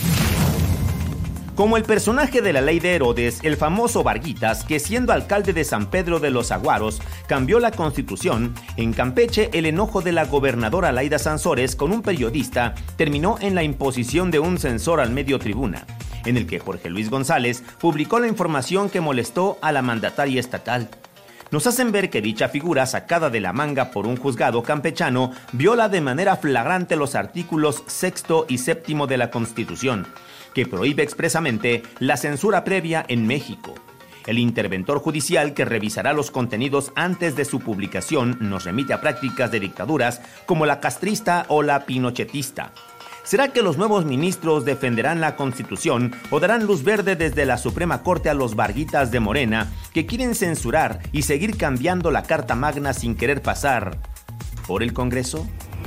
Como el personaje de la ley de Herodes, el famoso Varguitas, que siendo alcalde de San Pedro de los Aguaros, cambió la Constitución, en Campeche el enojo de la gobernadora Laida Sansores con un periodista terminó en la imposición de un censor al medio tribuna, en el que Jorge Luis González publicó la información que molestó a la mandataria estatal. Nos hacen ver que dicha figura, sacada de la manga por un juzgado campechano, viola de manera flagrante los artículos sexto y séptimo de la Constitución, que prohíbe expresamente la censura previa en México. El interventor judicial que revisará los contenidos antes de su publicación nos remite a prácticas de dictaduras como la castrista o la pinochetista. ¿Será que los nuevos ministros defenderán la Constitución o darán luz verde desde la Suprema Corte a los Varguitas de Morena que quieren censurar y seguir cambiando la Carta Magna sin querer pasar por el Congreso?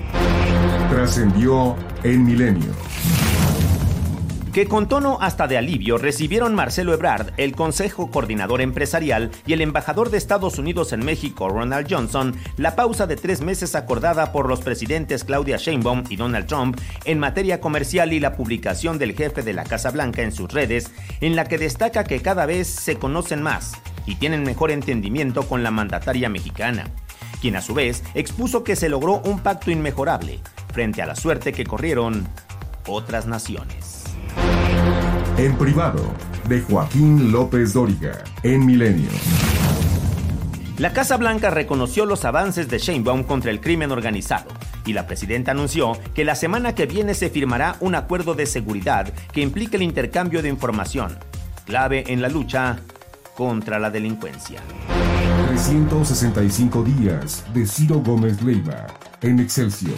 Trascendió en Milenio. Que con tono hasta de alivio recibieron Marcelo Ebrard, el Consejo Coordinador Empresarial, y el embajador de Estados Unidos en México, Ronald Johnson, la pausa de tres meses acordada por los presidentes Claudia Sheinbaum y Donald Trump en materia comercial y la publicación del jefe de la Casa Blanca en sus redes, en la que destaca que cada vez se conocen más y tienen mejor entendimiento con la mandataria mexicana, quien a su vez expuso que se logró un pacto inmejorable frente a la suerte que corrieron otras naciones. En privado, de Joaquín López Dóriga, en Milenio. La Casa Blanca reconoció los avances de Sheinbaum contra el crimen organizado y la presidenta anunció que la semana que viene se firmará un acuerdo de seguridad que implica el intercambio de información, clave en la lucha contra la delincuencia. trescientos sesenta y cinco días de Ciro Gómez Leiva, en Excelsior.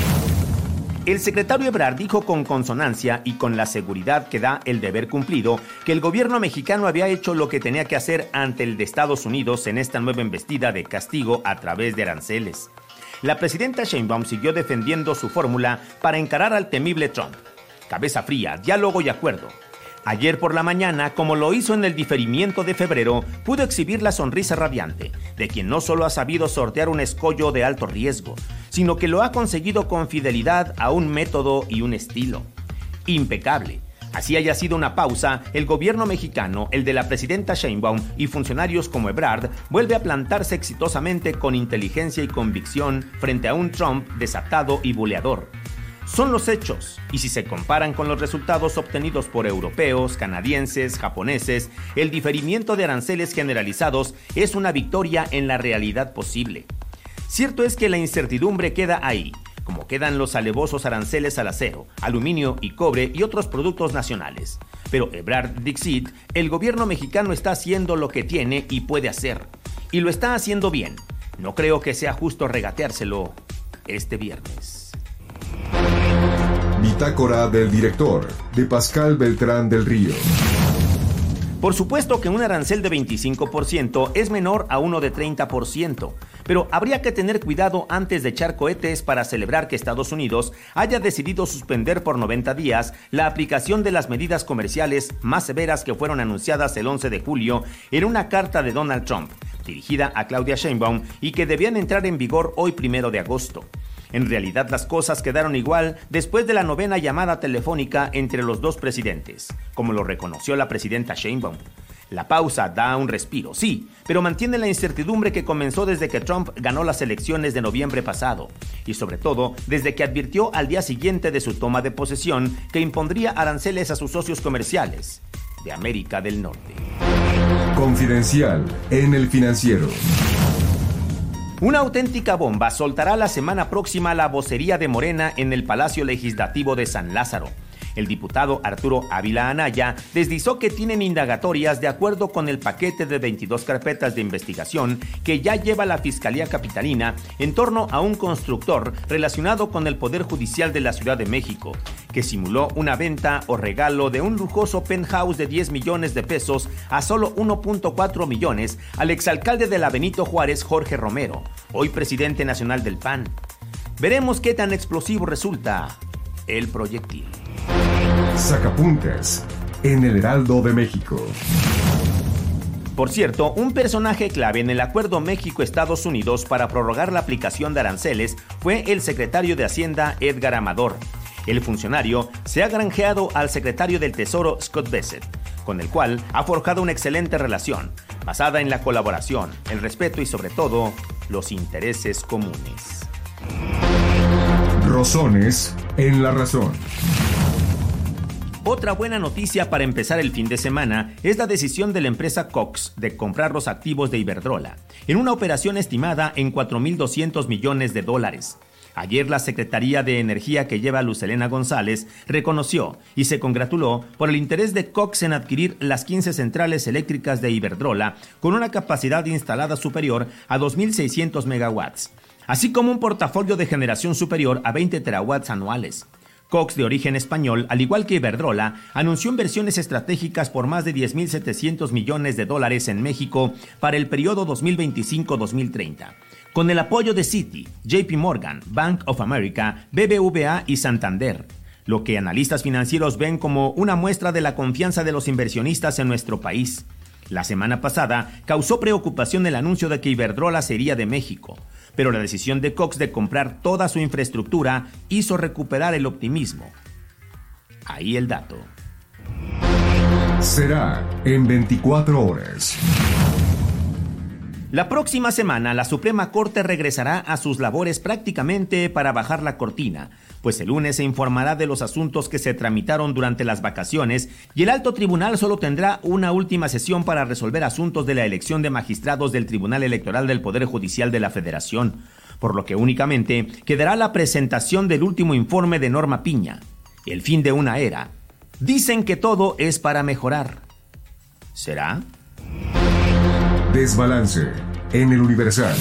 El secretario Ebrard dijo con consonancia y con la seguridad que da el deber cumplido que el gobierno mexicano había hecho lo que tenía que hacer ante el de Estados Unidos en esta nueva embestida de castigo a través de aranceles. La presidenta Sheinbaum siguió defendiendo su fórmula para encarar al temible Trump. Cabeza fría, diálogo y acuerdo. Ayer por la mañana, como lo hizo en el diferimiento de febrero, pudo exhibir la sonrisa radiante de quien no solo ha sabido sortear un escollo de alto riesgo, sino que lo ha conseguido con fidelidad a un método y un estilo. Impecable. Así haya sido una pausa, el gobierno mexicano, el de la presidenta Sheinbaum y funcionarios como Ebrard, vuelve a plantarse exitosamente con inteligencia y convicción frente a un Trump desatado y buleador. Son los hechos, y si se comparan con los resultados obtenidos por europeos, canadienses, japoneses, el diferimiento de aranceles generalizados es una victoria en la realidad posible. Cierto es que la incertidumbre queda ahí, como quedan los alevosos aranceles al acero, aluminio y cobre y otros productos nacionales. Pero Ebrard Dixit, el gobierno mexicano está haciendo lo que tiene y puede hacer, y lo está haciendo bien. No creo que sea justo regateárselo este viernes. Bitácora del director, de Pascal Beltrán del Río. Por supuesto que un arancel de veinticinco por ciento es menor a uno de treinta por ciento, pero habría que tener cuidado antes de echar cohetes para celebrar que Estados Unidos haya decidido suspender por noventa días la aplicación de las medidas comerciales más severas que fueron anunciadas el once de julio en una carta de Donald Trump, dirigida a Claudia Sheinbaum y que debían entrar en vigor hoy primero de agosto. En realidad las cosas quedaron igual después de la novena llamada telefónica entre los dos presidentes, como lo reconoció la presidenta Sheinbaum. La pausa da un respiro, sí, pero mantiene la incertidumbre que comenzó desde que Trump ganó las elecciones de noviembre pasado, y sobre todo desde que advirtió al día siguiente de su toma de posesión que impondría aranceles a sus socios comerciales de América del Norte. Confidencial en El Financiero. Una auténtica bomba soltará la semana próxima la vocería de Morena en el Palacio Legislativo de San Lázaro. El diputado Arturo Ávila Anaya deslizó que tienen indagatorias de acuerdo con el paquete de veintidós carpetas de investigación que ya lleva la Fiscalía Capitalina en torno a un constructor relacionado con el Poder Judicial de la Ciudad de México, que simuló una venta o regalo de un lujoso penthouse de diez millones de pesos a solo uno punto cuatro millones al exalcalde de la Benito Juárez, Jorge Romero, hoy presidente nacional del P A N. Veremos qué tan explosivo resulta el proyectil. Sacapuntas en el Heraldo de México. Por cierto, un personaje clave en el acuerdo México-Estados Unidos para prorrogar la aplicación de aranceles fue el secretario de Hacienda Edgar Amador. El funcionario se ha granjeado al secretario del Tesoro Scott Bessent, con el cual ha forjado una excelente relación, basada en la colaboración, el respeto y sobre todo, los intereses comunes. Rosones en la razón. Otra buena noticia para empezar el fin de semana es la decisión de la empresa Cox de comprar los activos de Iberdrola, en una operación estimada en cuatro mil doscientos millones de dólares. Ayer la Secretaría de Energía que lleva Luz Helena González reconoció y se congratuló por el interés de Cox en adquirir las quince centrales eléctricas de Iberdrola con una capacidad instalada superior a dos mil seiscientos megawatts, así como un portafolio de generación superior a veinte terawatts anuales. Cox, de origen español, al igual que Iberdrola, anunció inversiones estratégicas por más de diez mil setecientos millones de dólares en México para el periodo dos mil veinticinco a dos mil treinta. Con el apoyo de Citi, J P Morgan, Bank of America, B B V A y Santander, lo que analistas financieros ven como una muestra de la confianza de los inversionistas en nuestro país. La semana pasada causó preocupación el anuncio de que Iberdrola se iría de México, pero la decisión de Cox de comprar toda su infraestructura hizo recuperar el optimismo. Ahí el dato. Será en veinticuatro horas. La próxima semana la Suprema Corte regresará a sus labores prácticamente para bajar la cortina, pues el lunes se informará de los asuntos que se tramitaron durante las vacaciones y el alto tribunal solo tendrá una última sesión para resolver asuntos de la elección de magistrados del Tribunal Electoral del Poder Judicial de la Federación, por lo que únicamente quedará la presentación del último informe de Norma Piña, el fin de una era. Dicen que todo es para mejorar. ¿Será? Desbalance en el Universal.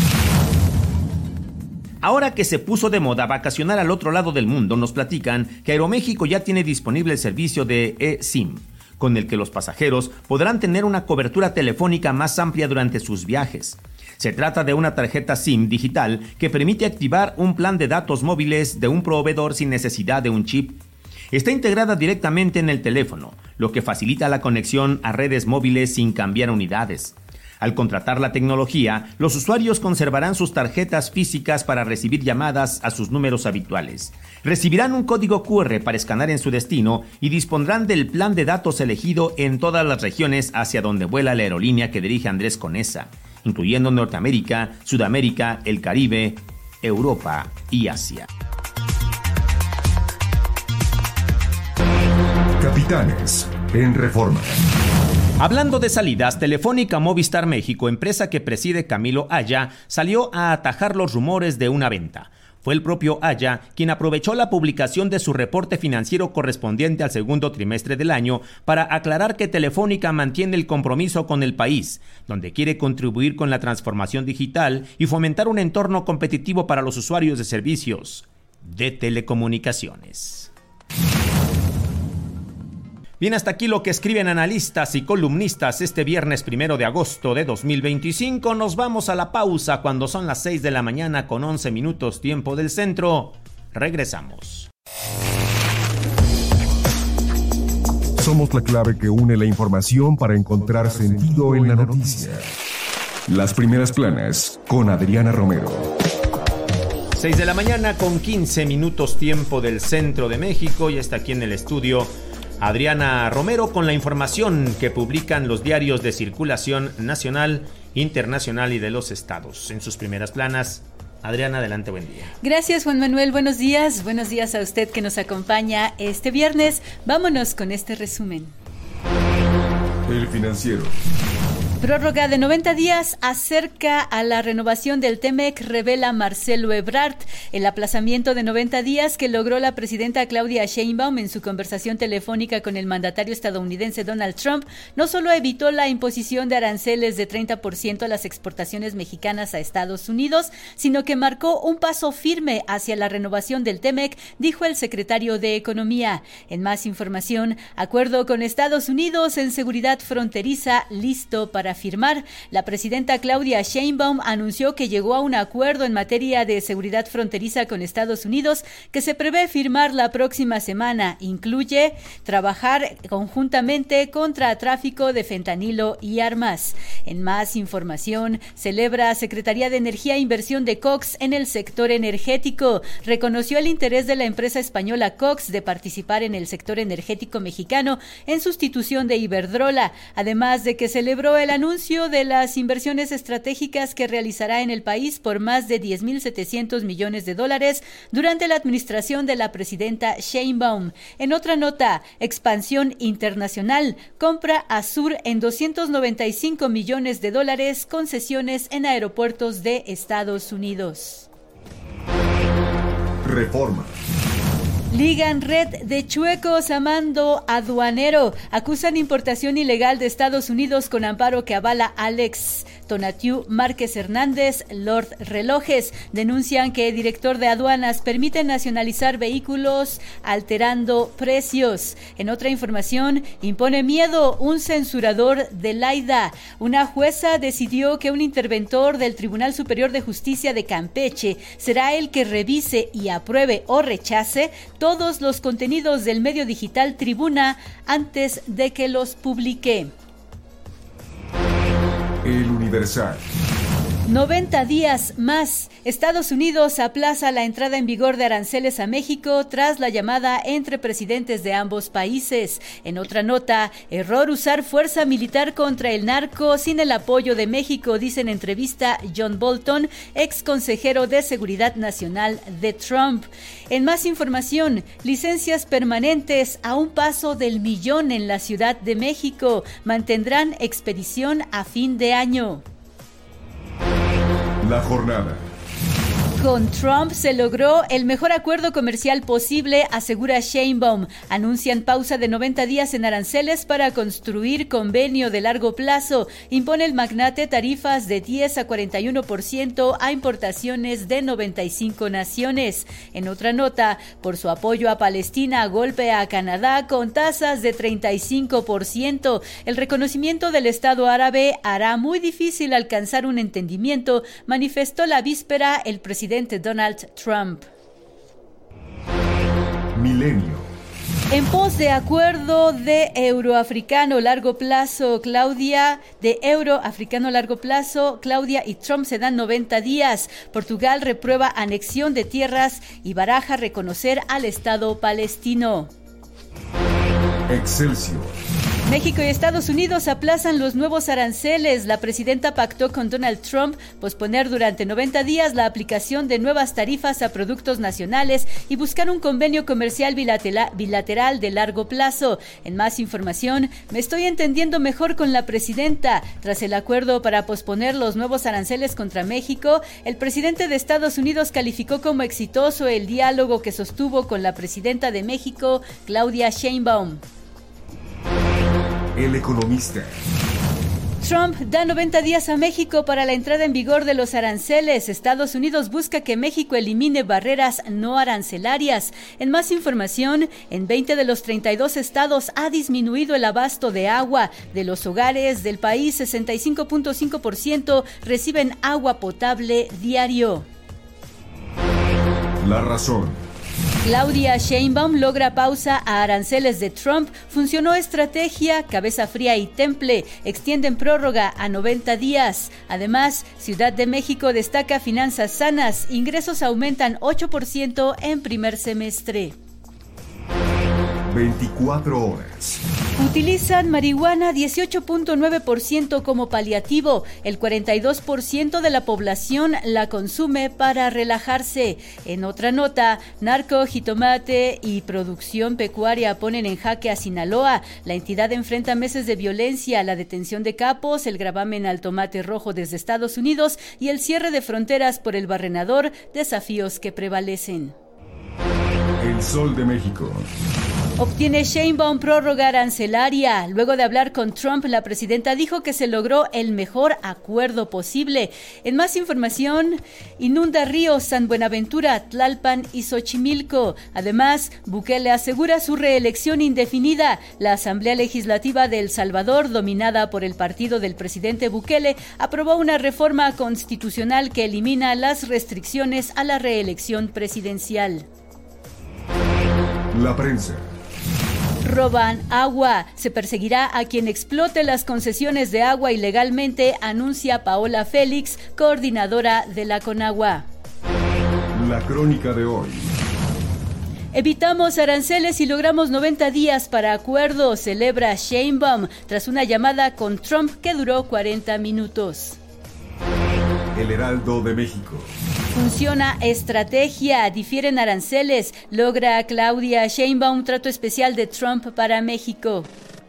Ahora que se puso de moda vacacionar al otro lado del mundo, nos platican que Aeroméxico ya tiene disponible el servicio de eSIM, con el que los pasajeros podrán tener una cobertura telefónica más amplia durante sus viajes. Se trata de una tarjeta SIM digital que permite activar un plan de datos móviles de un proveedor sin necesidad de un chip. Está integrada directamente en el teléfono, lo que facilita la conexión a redes móviles sin cambiar unidades. Al contratar la tecnología, los usuarios conservarán sus tarjetas físicas para recibir llamadas a sus números habituales. Recibirán un código cu erre para escanear en su destino y dispondrán del plan de datos elegido en todas las regiones hacia donde vuela la aerolínea que dirige Andrés Conesa, incluyendo Norteamérica, Sudamérica, el Caribe, Europa y Asia. Capitanes en Reforma. Hablando de salidas, Telefónica Movistar México, empresa que preside Camilo Aya, salió a atajar los rumores de una venta. Fue el propio Aya quien aprovechó la publicación de su reporte financiero correspondiente al segundo trimestre del año para aclarar que Telefónica mantiene el compromiso con el país, donde quiere contribuir con la transformación digital y fomentar un entorno competitivo para los usuarios de servicios de telecomunicaciones. Bien, hasta aquí lo que escriben analistas y columnistas este viernes primero de agosto de dos mil veinticinco. Nos vamos a la pausa cuando son las seis de la mañana con once minutos tiempo del centro. Regresamos. Somos la clave que une la información para encontrar sentido en la noticia. Las primeras planas con Adriana Romero. seis de la mañana con quince minutos tiempo del centro de México y está aquí en el estudio Adriana Romero con la información que publican los diarios de circulación nacional, internacional y de los estados. En sus primeras planas, Adriana, adelante, buen día. Gracias, Juan Manuel, buenos días. Buenos días a usted que nos acompaña este viernes. Vámonos con este resumen. El Financiero. Prórroga de noventa días acerca a la renovación del T-M E C, revela Marcelo Ebrard. El aplazamiento de noventa días que logró la presidenta Claudia Sheinbaum en su conversación telefónica con el mandatario estadounidense Donald Trump no solo evitó la imposición de aranceles de treinta por ciento a las exportaciones mexicanas a Estados Unidos, sino que marcó un paso firme hacia la renovación del T-M E C, dijo el secretario de Economía. En más información, acuerdo con Estados Unidos en seguridad fronteriza listo para firmar. La presidenta Claudia Sheinbaum anunció que llegó a un acuerdo en materia de seguridad fronteriza con Estados Unidos que se prevé firmar la próxima semana. Incluye trabajar conjuntamente contra tráfico de fentanilo y armas. En más información, celebra Secretaría de Energía e Inversión de Cox en el sector energético. Reconoció el interés de la empresa española Cox de participar en el sector energético mexicano en sustitución de Iberdrola, además de que celebró el anuncio de las inversiones estratégicas que realizará en el país por más de diez mil setecientos millones de dólares durante la administración de la presidenta Sheinbaum. En otra nota, expansión internacional, compra Azur en doscientos noventa y cinco millones de dólares, concesiones en aeropuertos de Estados Unidos. Reforma. Ligan red de chuecos a mando aduanero. Acusan importación ilegal de Estados Unidos con amparo que avala Alex Tonatiu Márquez Hernández, Lord Relojes. Denuncian que el director de aduanas permite nacionalizar vehículos alterando precios. En otra información, impone miedo un censurador de Laida. Una jueza decidió que un interventor del Tribunal Superior de Justicia de Campeche será el que revise y apruebe o rechace todos los contenidos del medio digital Tribuna antes de que los publique. El Universal. noventa días más. Estados Unidos aplaza la entrada en vigor de aranceles a México tras la llamada entre presidentes de ambos países. En otra nota, error usar fuerza militar contra el narco sin el apoyo de México, dice en entrevista John Bolton, ex consejero de Seguridad Nacional de Trump. En más información, licencias permanentes a un paso del millón en la Ciudad de México. Mantendrán expedición a fin de año. La jornada. Con Trump se logró el mejor acuerdo comercial posible, asegura Sheinbaum. Anuncian pausa de noventa días en aranceles para construir convenio de largo plazo. Impone el magnate tarifas de diez a cuarenta y uno por ciento a importaciones de noventa y cinco naciones. En otra nota, por su apoyo a Palestina, golpea a Canadá con tasas de treinta y cinco por ciento. El reconocimiento del Estado árabe hará muy difícil alcanzar un entendimiento, manifestó la víspera el presidente Donald Trump. Milenio. En pos de acuerdo de euroafricano largo plazo, Claudia, de euroafricano largo plazo, Claudia y Trump se dan noventa días. Portugal reprueba anexión de tierras y baraja reconocer al Estado palestino. Excelsior. México y Estados Unidos aplazan los nuevos aranceles. La presidenta pactó con Donald Trump posponer durante noventa días la aplicación de nuevas tarifas a productos nacionales y buscar un convenio comercial bilateral de largo plazo. En más información, me estoy entendiendo mejor con la presidenta. Tras el acuerdo para posponer los nuevos aranceles contra México, el presidente de Estados Unidos calificó como exitoso el diálogo que sostuvo con la presidenta de México, Claudia Sheinbaum. El Economista. Trump da noventa días a México para la entrada en vigor de los aranceles. Estados Unidos busca que México elimine barreras no arancelarias. En más información, en veinte de los treinta y dos estados ha disminuido el abasto de agua. De los hogares del país, sesenta y cinco punto cinco por ciento reciben agua potable diario. La razón. Claudia Sheinbaum logra pausa a aranceles de Trump. Funcionó estrategia, cabeza fría y temple. Extienden prórroga a noventa días. Además, Ciudad de México destaca finanzas sanas. Ingresos aumentan ocho por ciento en primer semestre. veinticuatro horas. Utilizan marihuana dieciocho punto nueve por ciento como paliativo. El cuarenta y dos por ciento de la población la consume para relajarse. En otra nota, narco, jitomate y producción pecuaria ponen en jaque a Sinaloa. La entidad enfrenta meses de violencia, la detención de capos, el gravamen al tomate rojo desde Estados Unidos y el cierre de fronteras por el barrenador, desafíos que prevalecen. El Sol de México. Obtiene Sheinbaum prórroga arancelaria. Luego de hablar con Trump, la presidenta dijo que se logró el mejor acuerdo posible. En más información, inunda ríos San Buenaventura, Tlalpan y Xochimilco. Además, Bukele asegura su reelección indefinida. La Asamblea Legislativa de El Salvador, dominada por el partido del presidente Bukele, aprobó una reforma constitucional que elimina las restricciones a la reelección presidencial. La prensa. Roban agua. Se perseguirá a quien explote las concesiones de agua ilegalmente, anuncia Paola Félix, coordinadora de la Conagua. La crónica de hoy. Evitamos aranceles y logramos noventa días para acuerdo, celebra Sheinbaum, tras una llamada con Trump que duró cuarenta minutos. El Heraldo de México. Funciona estrategia, difieren aranceles, logra Claudia Sheinbaum trato especial de Trump para México.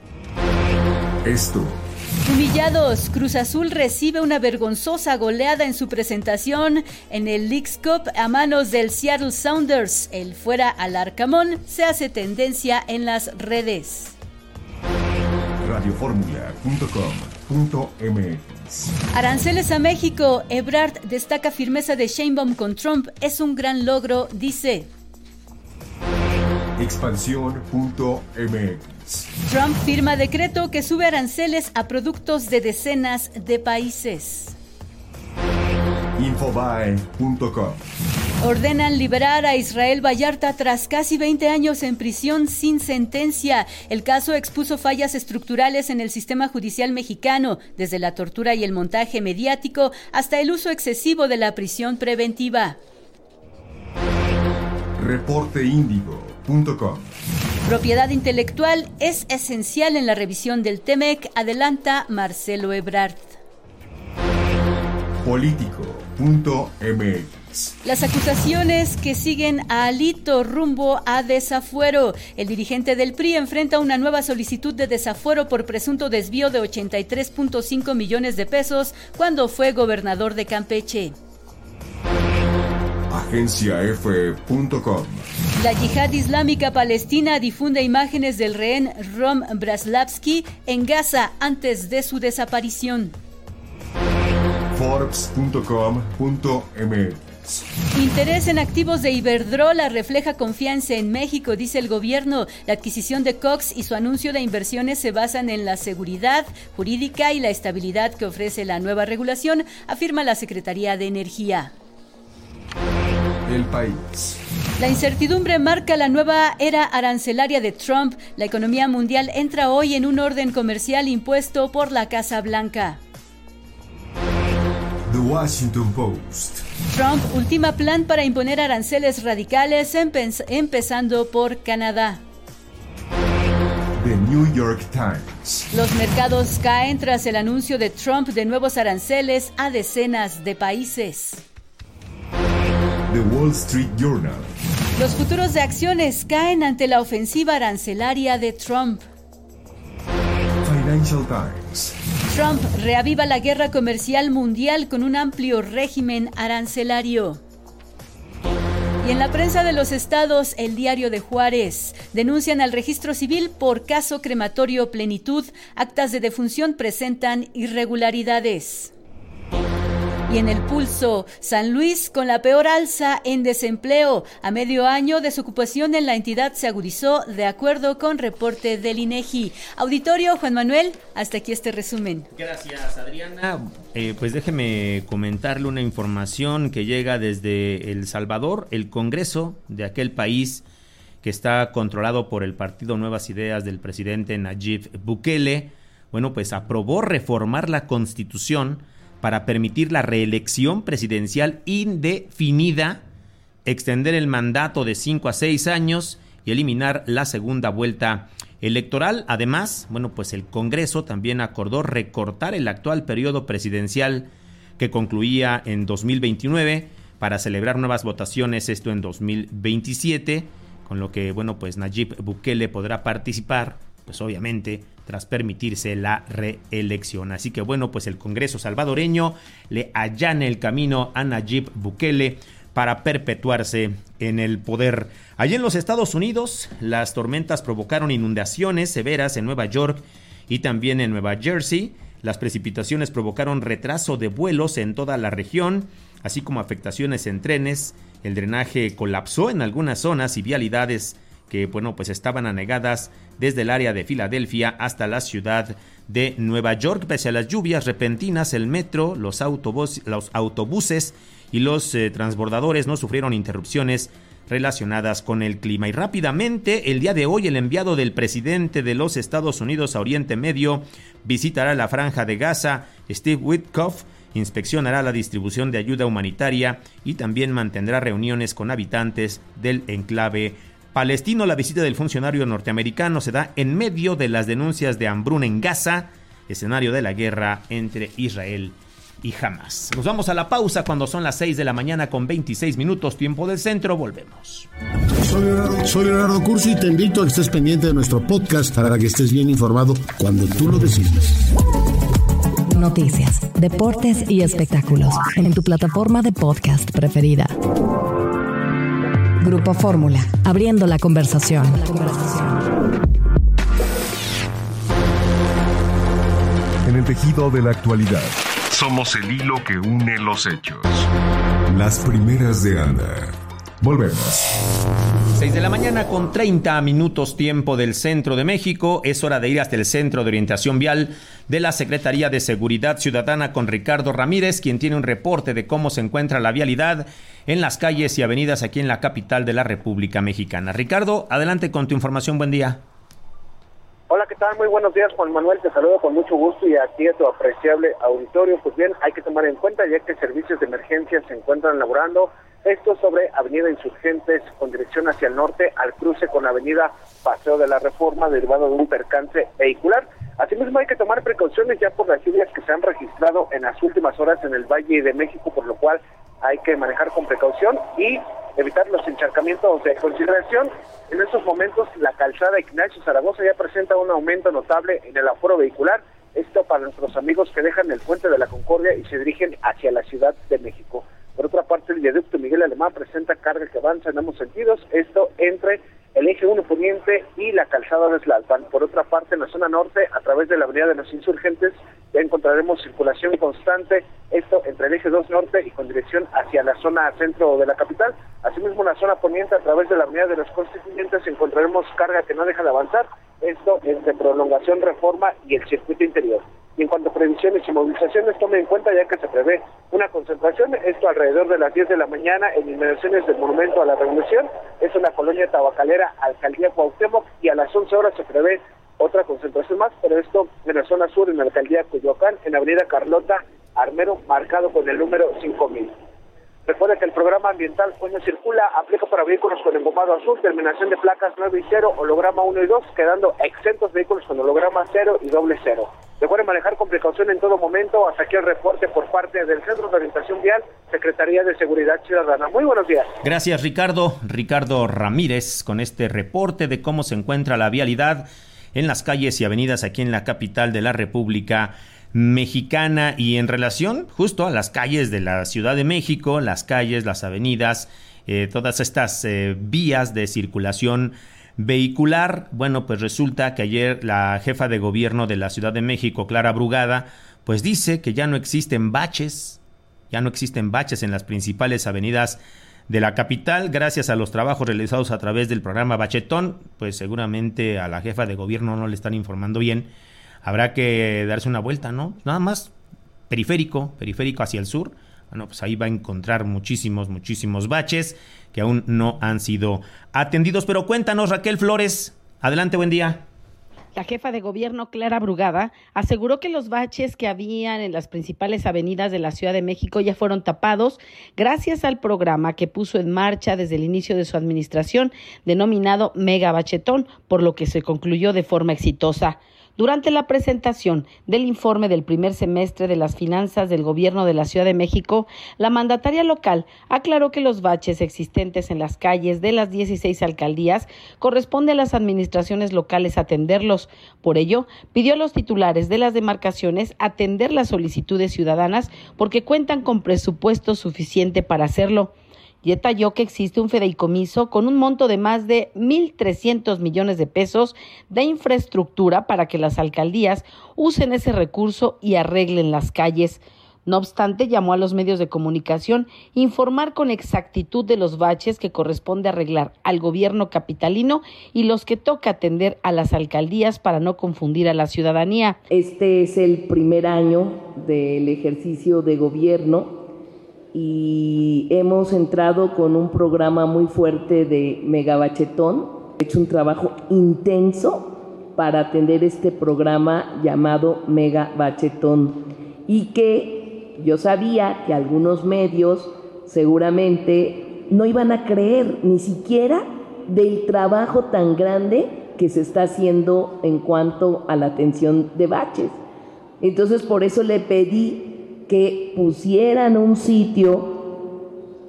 Esto. Humillados, Cruz Azul recibe una vergonzosa goleada en su presentación en el Leagues Cup a manos del Seattle Sounders. El fuera al Arcamón se hace tendencia en las redes. radio fórmula punto com punto m x. Aranceles a México. Ebrard destaca firmeza de Sheinbaum con Trump. Es un gran logro, dice. expansión punto m x. Trump firma decreto que sube aranceles a productos de decenas de países. infobae punto com. Ordenan liberar a Israel Vallarta tras casi veinte años en prisión sin sentencia. El caso expuso fallas estructurales en el sistema judicial mexicano, desde la tortura y el montaje mediático hasta el uso excesivo de la prisión preventiva. reporte índigo punto com. Propiedad intelectual es esencial en la revisión del T M E C, adelanta Marcelo Ebrard. político punto m x. Las acusaciones que siguen a Alito rumbo a desafuero. El dirigente del P R I enfrenta una nueva solicitud de desafuero por presunto desvío de ochenta y tres punto cinco millones de pesos cuando fue gobernador de Campeche. agencia efe punto com. La Yihad Islámica Palestina difunde imágenes del rehén Rom Braslavsky en Gaza antes de su desaparición. forbes punto com punto m x. Interés en activos de Iberdrola refleja confianza en México, dice el gobierno. La adquisición de Cox y su anuncio de inversiones se basan en la seguridad jurídica y la estabilidad que ofrece la nueva regulación, afirma la Secretaría de Energía. El País. La incertidumbre marca la nueva era arancelaria de Trump. La economía mundial entra hoy en un orden comercial impuesto por la Casa Blanca. The Washington Post. Trump ultima plan para imponer aranceles radicales, empe- empezando por Canadá. The New York Times. Los mercados caen tras el anuncio de Trump de nuevos aranceles a decenas de países. The Wall Street Journal. Los futuros de acciones caen ante la ofensiva arancelaria de Trump. Financial Times. Trump reaviva la guerra comercial mundial con un amplio régimen arancelario. Y en la prensa de los estados, el Diario de Juárez, denuncian al registro civil por caso crematorio Plenitud. Actas de defunción presentan irregularidades. Y en el Pulso, San Luis con la peor alza en desempleo. A medio año, desocupación en la entidad se agudizó de acuerdo con reporte del INEGI. Auditorio, Juan Manuel, hasta aquí este resumen. Gracias, Adriana. Eh, pues déjeme comentarle una información que llega desde El Salvador. El Congreso de aquel país, que está controlado por el partido Nuevas Ideas del presidente Nayib Bukele, bueno, pues aprobó reformar la Constitución para permitir la reelección presidencial indefinida, extender el mandato de cinco a seis años y eliminar la segunda vuelta electoral. Además, bueno, pues el Congreso también acordó recortar el actual periodo presidencial que concluía en dos mil veintinueve para celebrar nuevas votaciones, esto en dos mil veintisiete, con lo que, bueno, pues Nayib Bukele podrá participar, pues obviamente, tras permitirse la reelección. Así que, bueno, pues el Congreso salvadoreño le allana el camino a Nayib Bukele para perpetuarse en el poder. Allí en los Estados Unidos, las tormentas provocaron inundaciones severas en Nueva York y también en Nueva Jersey. Las precipitaciones provocaron retraso de vuelos en toda la región, así como afectaciones en trenes. El drenaje colapsó en algunas zonas y vialidades que, bueno, pues estaban anegadas desde el área de Filadelfia hasta la ciudad de Nueva York. Pese a las lluvias repentinas, el metro, los, autobus, los autobuses y los eh, transbordadores no sufrieron interrupciones relacionadas con el clima. Y rápidamente, el día de hoy, el enviado del presidente de los Estados Unidos a Oriente Medio visitará la Franja de Gaza. Steve Witkoff inspeccionará la distribución de ayuda humanitaria y también mantendrá reuniones con habitantes del enclave palestino. La visita del funcionario norteamericano se da en medio de las denuncias de hambruna en Gaza, escenario de la guerra entre Israel y Hamas. Nos vamos a la pausa cuando son las seis de la mañana con veintiséis minutos, tiempo del centro. Volvemos. Soy Leonardo, soy Leonardo Cursi y te invito a que estés pendiente de nuestro podcast para que estés bien informado cuando tú lo decidas. Noticias, deportes y espectáculos en tu plataforma de podcast preferida. Grupo Fórmula, abriendo la conversación. La conversación. En el tejido de la actualidad, somos el hilo que une los hechos. Las primeras de Anda. Volvemos. seis de la mañana con treinta minutos, tiempo del centro de México. Es hora de ir hasta el Centro de Orientación Vial de la Secretaría de Seguridad Ciudadana con Ricardo Ramírez, quien tiene un reporte de cómo se encuentra la vialidad en las calles y avenidas aquí en la capital de la República Mexicana. Ricardo, adelante con tu información. Buen día. Hola, ¿qué tal? Muy buenos días, Juan Manuel. Te saludo con mucho gusto y a ti, a tu apreciable auditorio. Pues bien, hay que tomar en cuenta ya que servicios de emergencia se encuentran laborando. Esto sobre Avenida Insurgentes con dirección hacia el norte al cruce con Avenida Paseo de la Reforma derivado de un percance vehicular. Asimismo hay que tomar precauciones ya por las lluvias que se han registrado en las últimas horas en el Valle de México, por lo cual hay que manejar con precaución y evitar los encharcamientos de consideración. En estos momentos la calzada Ignacio Zaragoza ya presenta un aumento notable en el aforo vehicular. Esto para nuestros amigos que dejan el Puente de la Concordia y se dirigen hacia la Ciudad de México. Por otra parte, el viaducto Miguel Alemán presenta carga que avanza en ambos sentidos, esto entre el eje uno Poniente y la calzada de Tlalpan. Por otra parte, en la zona norte, a través de la avenida de los Insurgentes, ya encontraremos circulación constante, esto entre el eje dos Norte y con dirección hacia la zona centro de la capital. Asimismo, en la zona poniente, a través de la avenida de los Constituyentes, encontraremos carga que no deja de avanzar, esto entre Prolongación Reforma y el circuito interior. Y en cuanto a previsiones y movilizaciones, tome en cuenta ya que se prevé una concentración, esto alrededor de las diez de la mañana en inmediaciones del Monumento a la Revolución, es una colonia tabacalera, Alcaldía Cuauhtémoc, y a las once horas se prevé otra concentración más, pero esto en la zona sur, en la Alcaldía Coyoacán, en Avenida Carlota Armero, marcado con el número cinco mil. Recuerda que el programa ambiental Coño Circula aplica para vehículos con engomado azul, terminación de placas nueve y cero, holograma uno y dos, quedando exentos vehículos con holograma cero y doble cero. Recuerden manejar con precaución en todo momento. Hasta aquí el reporte por parte del Centro de Orientación Vial, Secretaría de Seguridad Ciudadana. Muy buenos días. Gracias, Ricardo. Ricardo Ramírez con este reporte de cómo se encuentra la vialidad en las calles y avenidas aquí en la capital de la República Mexicana. Y en relación justo a las calles de la Ciudad de México, las calles, las avenidas, eh, todas estas eh, vías de circulación vehicular, bueno, pues resulta que ayer la jefa de gobierno de la Ciudad de México, Clara Brugada, pues dice que ya no existen baches, ya no existen baches en las principales avenidas de la capital, gracias a los trabajos realizados a través del programa Bachetón. Pues seguramente a la jefa de gobierno no le están informando bien, habrá que darse una vuelta, ¿no? Nada más periférico, periférico hacia el sur. Bueno, pues ahí va a encontrar muchísimos, muchísimos baches que aún no han sido atendidos. Pero cuéntanos, Raquel Flores. Adelante, buen día. La jefa de gobierno, Clara Brugada, aseguró que los baches que habían en las principales avenidas de la Ciudad de México ya fueron tapados gracias al programa que puso en marcha desde el inicio de su administración, denominado Mega Bachetón, por lo que se concluyó de forma exitosa. Durante la presentación del informe del primer semestre de las finanzas del gobierno de la Ciudad de México, la mandataria local aclaró que los baches existentes en las calles de las dieciséis alcaldías corresponde a las administraciones locales atenderlos. Por ello, pidió a los titulares de las demarcaciones atender las solicitudes ciudadanas porque cuentan con presupuesto suficiente para hacerlo. Y detalló que existe un fideicomiso con un monto de más de mil trescientos millones de pesos de infraestructura para que las alcaldías usen ese recurso y arreglen las calles. No obstante, llamó a los medios de comunicación informar con exactitud de los baches que corresponde arreglar al gobierno capitalino y los que toca atender a las alcaldías para no confundir a la ciudadanía. Este es el primer año del ejercicio de gobierno y hemos entrado con un programa muy fuerte de megabachetón. He hecho un trabajo intenso para atender este programa llamado megabachetón y que yo sabía que algunos medios seguramente no iban a creer ni siquiera del trabajo tan grande que se está haciendo en cuanto a la atención de baches. Entonces, por eso le pedí que pusieran un sitio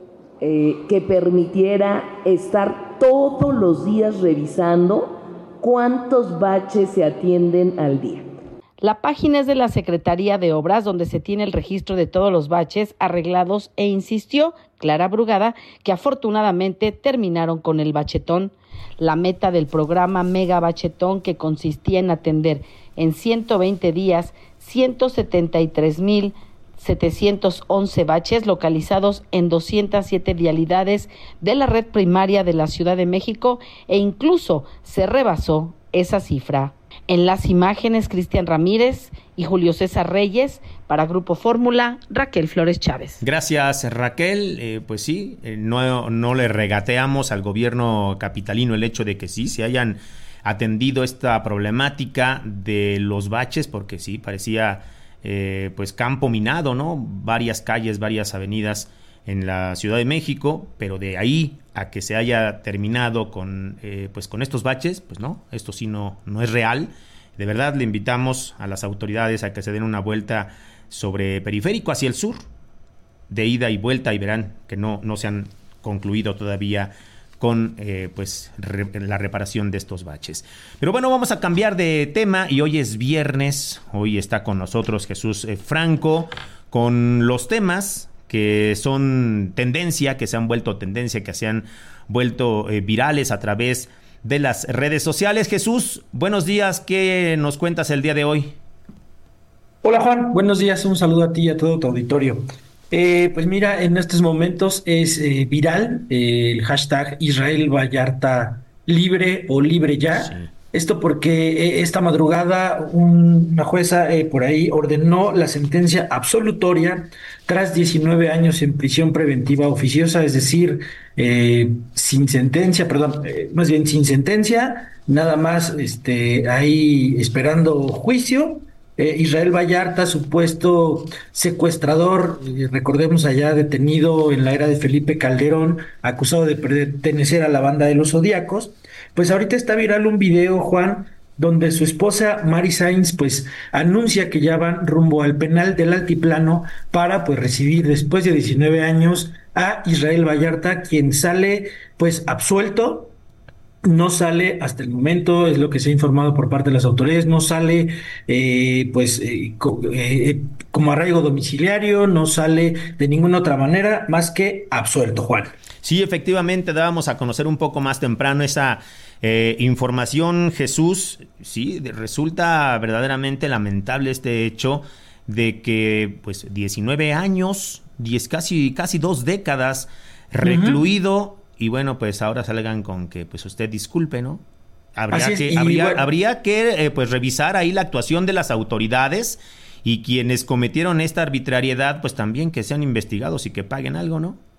eh, que permitiera estar todos los días revisando cuántos baches se atienden al día. La página es de la Secretaría de Obras, donde se tiene el registro de todos los baches arreglados, e insistió Clara Brugada que afortunadamente terminaron con el bachetón. La meta del programa Mega Bachetón, que consistía en atender en ciento veinte días ciento setenta y tres mil setecientos once baches localizados en doscientas siete vialidades de la red primaria de la Ciudad de México, e incluso se rebasó esa cifra. En las imágenes, Cristian Ramírez y Julio César Reyes. Para Grupo Fórmula, Raquel Flores Chávez. Gracias, Raquel. Eh, pues sí, eh, no, no le regateamos al gobierno capitalino el hecho de que sí se hayan atendido esta problemática de los baches, porque sí, parecía eh, pues campo minado, ¿no? Varias calles, varias avenidas en la Ciudad de México, pero de ahí a que se haya terminado con eh, pues con estos baches, pues no, esto sí no, no es real. De verdad le invitamos a las autoridades a que se den una vuelta sobre Periférico hacia el sur, de ida y vuelta, y verán que no, no se han concluido todavía con eh, pues re, la reparación de estos baches. Pero bueno, vamos a cambiar de tema y hoy es viernes, hoy está con nosotros Jesús eh, Franco con los temas que son tendencia, que se han vuelto tendencia, que se han vuelto eh, virales a través de las redes sociales. Jesús, buenos días, ¿qué nos cuentas el día de hoy? Hola Juan, buenos días, un saludo a ti y a todo tu auditorio. Eh, pues mira, en estos momentos es eh, viral eh, el hashtag Israel Vallarta libre o libre ya. Sí. Esto porque eh, esta madrugada un, una jueza eh, por ahí ordenó la sentencia absolutoria tras diecinueve años en prisión preventiva oficiosa, es decir, eh, sin sentencia, perdón, eh, más bien sin sentencia, nada más este, ahí esperando juicio. Eh, Israel Vallarta, supuesto secuestrador, eh, recordemos allá detenido en la era de Felipe Calderón, acusado de pertenecer a la banda de los Zodíacos, pues ahorita está viral un video, Juan, donde su esposa Mari Sainz pues anuncia que ya van rumbo al penal del Altiplano para pues recibir después de diecinueve años a Israel Vallarta, quien sale pues absuelto. No sale hasta el momento, es lo que se ha informado por parte de las autoridades, no sale eh, pues eh, co- eh, como arraigo domiciliario, no sale de ninguna otra manera más que absuelto, Juan. Sí, efectivamente, dábamos a conocer un poco más temprano esa eh, información, Jesús. Sí, resulta verdaderamente lamentable este hecho de que pues diecinueve años, diez, casi, casi dos décadas recluido. Uh-huh. Y bueno, pues ahora salgan con que pues usted disculpe, ¿no? Habría Así que, es, habría, bueno. habría que eh, pues revisar ahí la actuación de las autoridades, y quienes cometieron esta arbitrariedad, pues también que sean investigados y que paguen algo, ¿no?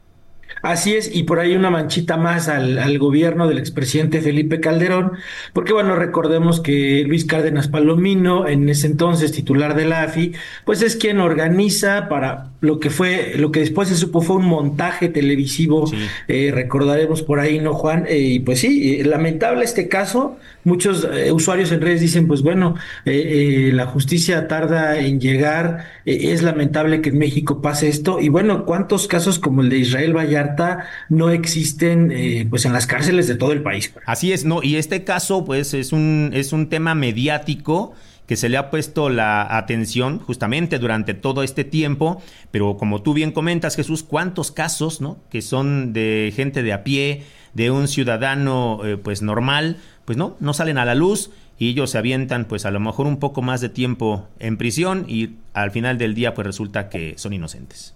Así es, y por ahí una manchita más al, al gobierno del expresidente Felipe Calderón, porque bueno, recordemos que Luis Cárdenas Palomino, en ese entonces titular de la A F I, pues es quien organiza para lo que fue, lo que después se supo fue un montaje televisivo, sí. eh, recordaremos por ahí, ¿no, Juan? Eh, y pues sí, eh, lamentable este caso, muchos eh, usuarios en redes dicen, pues bueno, eh, eh, la justicia tarda en llegar, eh, es lamentable que en México pase esto, y bueno, ¿cuántos casos como el de Israel Vallarta no existen eh, pues en las cárceles de todo el país? Así es, no, y este caso pues es un, es un tema mediático que se le ha puesto la atención justamente durante todo este tiempo, pero como tú bien comentas, Jesús, ¿cuántos casos, no? Que son de gente de a pie, de un ciudadano eh, pues normal, pues no, no salen a la luz y ellos se avientan pues a lo mejor un poco más de tiempo en prisión y al final del día pues resulta que son inocentes.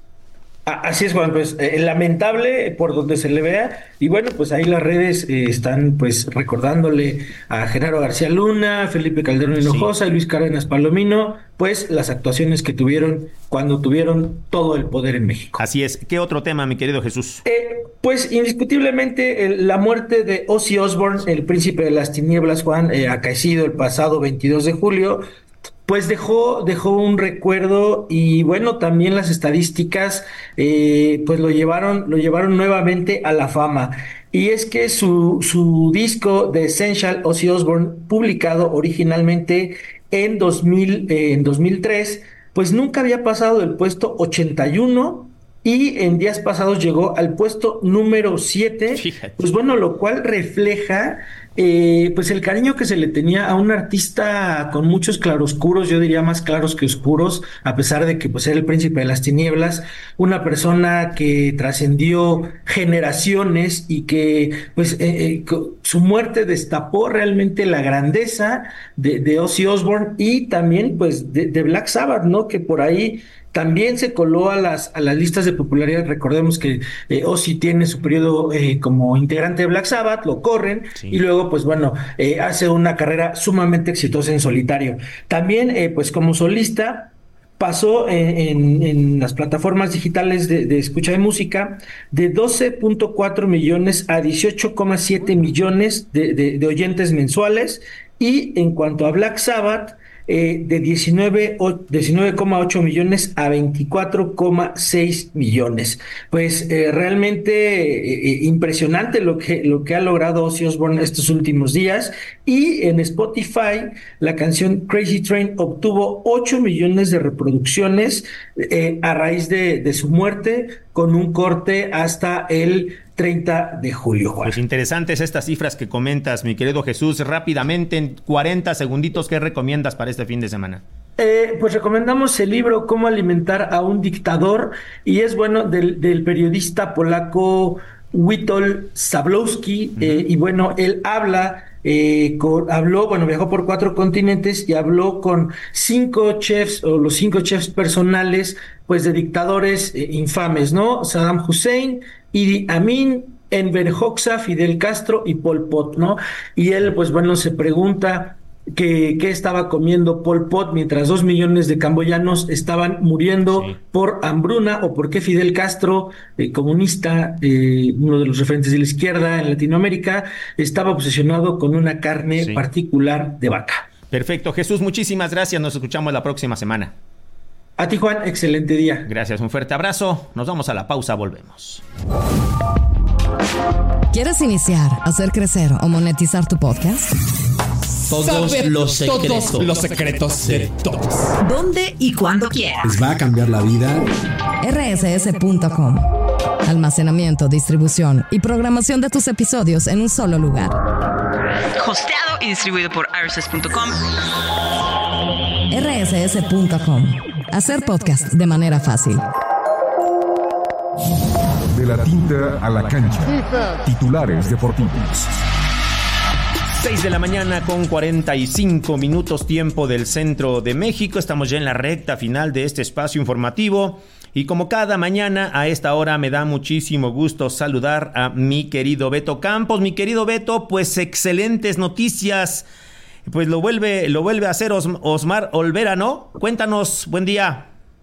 Así es, Juan, pues eh, lamentable por donde se le vea, y bueno, pues ahí las redes eh, están pues recordándole a Genaro García Luna, Felipe Calderón Hinojosa sí. y Luis Cárdenas Palomino, pues las actuaciones que tuvieron cuando tuvieron todo el poder en México. Así es. ¿Qué otro tema, mi querido Jesús? Eh, pues indiscutiblemente el, la muerte de Ozzy Osbourne, el príncipe de las tinieblas, Juan, eh, acaecido el pasado veintidós de julio, pues dejó, dejó un recuerdo y bueno, también las estadísticas eh, pues lo llevaron, lo llevaron nuevamente a la fama. Y es que su, su disco The Essential Ozzy Osbourne, publicado originalmente en, dos mil, eh, en dos mil tres, pues nunca había pasado del puesto ochenta y uno y en días pasados llegó al puesto número siete. Fíjate. Pues bueno, lo cual refleja Eh, pues el cariño que se le tenía a un artista con muchos claroscuros, yo diría más claros que oscuros, a pesar de que pues era el príncipe de las tinieblas, una persona que trascendió generaciones y que pues eh, eh, su muerte destapó realmente la grandeza de, de Ozzy Osbourne y también pues de, de Black Sabbath, ¿no? Que por ahí también se coló a las a las listas de popularidad. Recordemos que eh, Ozzy tiene su periodo eh, como integrante de Black Sabbath, lo corren sí. y luego pues bueno, eh, hace una carrera sumamente exitosa en solitario. También eh, pues como solista pasó en, en, en las plataformas digitales de, de escucha de música de doce punto cuatro millones a dieciocho coma siete millones de, de, de oyentes mensuales, y en cuanto a Black Sabbath, Eh, de diecinueve coma ocho millones a veinticuatro coma seis millones. Pues eh, realmente eh, impresionante lo que, lo que ha logrado Ozzy Osbourne estos últimos días. Y en Spotify la canción Crazy Train obtuvo ocho millones de reproducciones eh, a raíz de, de su muerte, con un corte hasta el treinta de julio, Juan. Pues interesantes estas cifras que comentas, mi querido Jesús. Rápidamente, en cuarenta segunditos, ¿qué recomiendas para este fin de semana? Eh, pues recomendamos el libro Cómo alimentar a un dictador, y es bueno del, del periodista polaco Witold Szablowski, uh-huh. eh, y bueno, él habla Eh, con, habló, bueno, viajó por cuatro continentes y habló con cinco chefs, o los cinco chefs personales, pues de dictadores eh, infames, ¿no? Saddam Hussein, Idi Amin, Enver Hoxha, Fidel Castro y Pol Pot, ¿no? Y él, pues bueno, se pregunta que qué estaba comiendo Pol Pot mientras dos millones de camboyanos estaban muriendo sí. por hambruna, o por qué Fidel Castro, eh, comunista, eh, uno de los referentes de la izquierda en Latinoamérica, estaba obsesionado con una carne sí. particular de vaca. Perfecto, Jesús, muchísimas gracias, nos escuchamos la próxima semana. A ti, Juan, excelente día. Gracias, un fuerte abrazo, nos vamos a la pausa, volvemos. ¿Quieres iniciar, hacer crecer o monetizar tu podcast? Todos Saber los secretos. Todos los secretos de todos. ¿Dónde y cuándo quieras? ¿Les va a cambiar la vida? R S S punto com. Almacenamiento, distribución y programación de tus episodios en un solo lugar. Hosteado y distribuido por R S S punto com. R S S punto com. Hacer podcast de manera fácil. De la tinta a la cancha. Titulares deportivos. seis de la mañana con cuarenta y cinco minutos, tiempo del centro de México. Estamos ya en la recta final de este espacio informativo. Y como cada mañana a esta hora me da muchísimo gusto saludar a mi querido Beto Campos. Mi querido Beto, pues excelentes noticias. Pues lo vuelve, lo vuelve a hacer Os- Osmar Olvera, ¿no? Cuéntanos, buen día.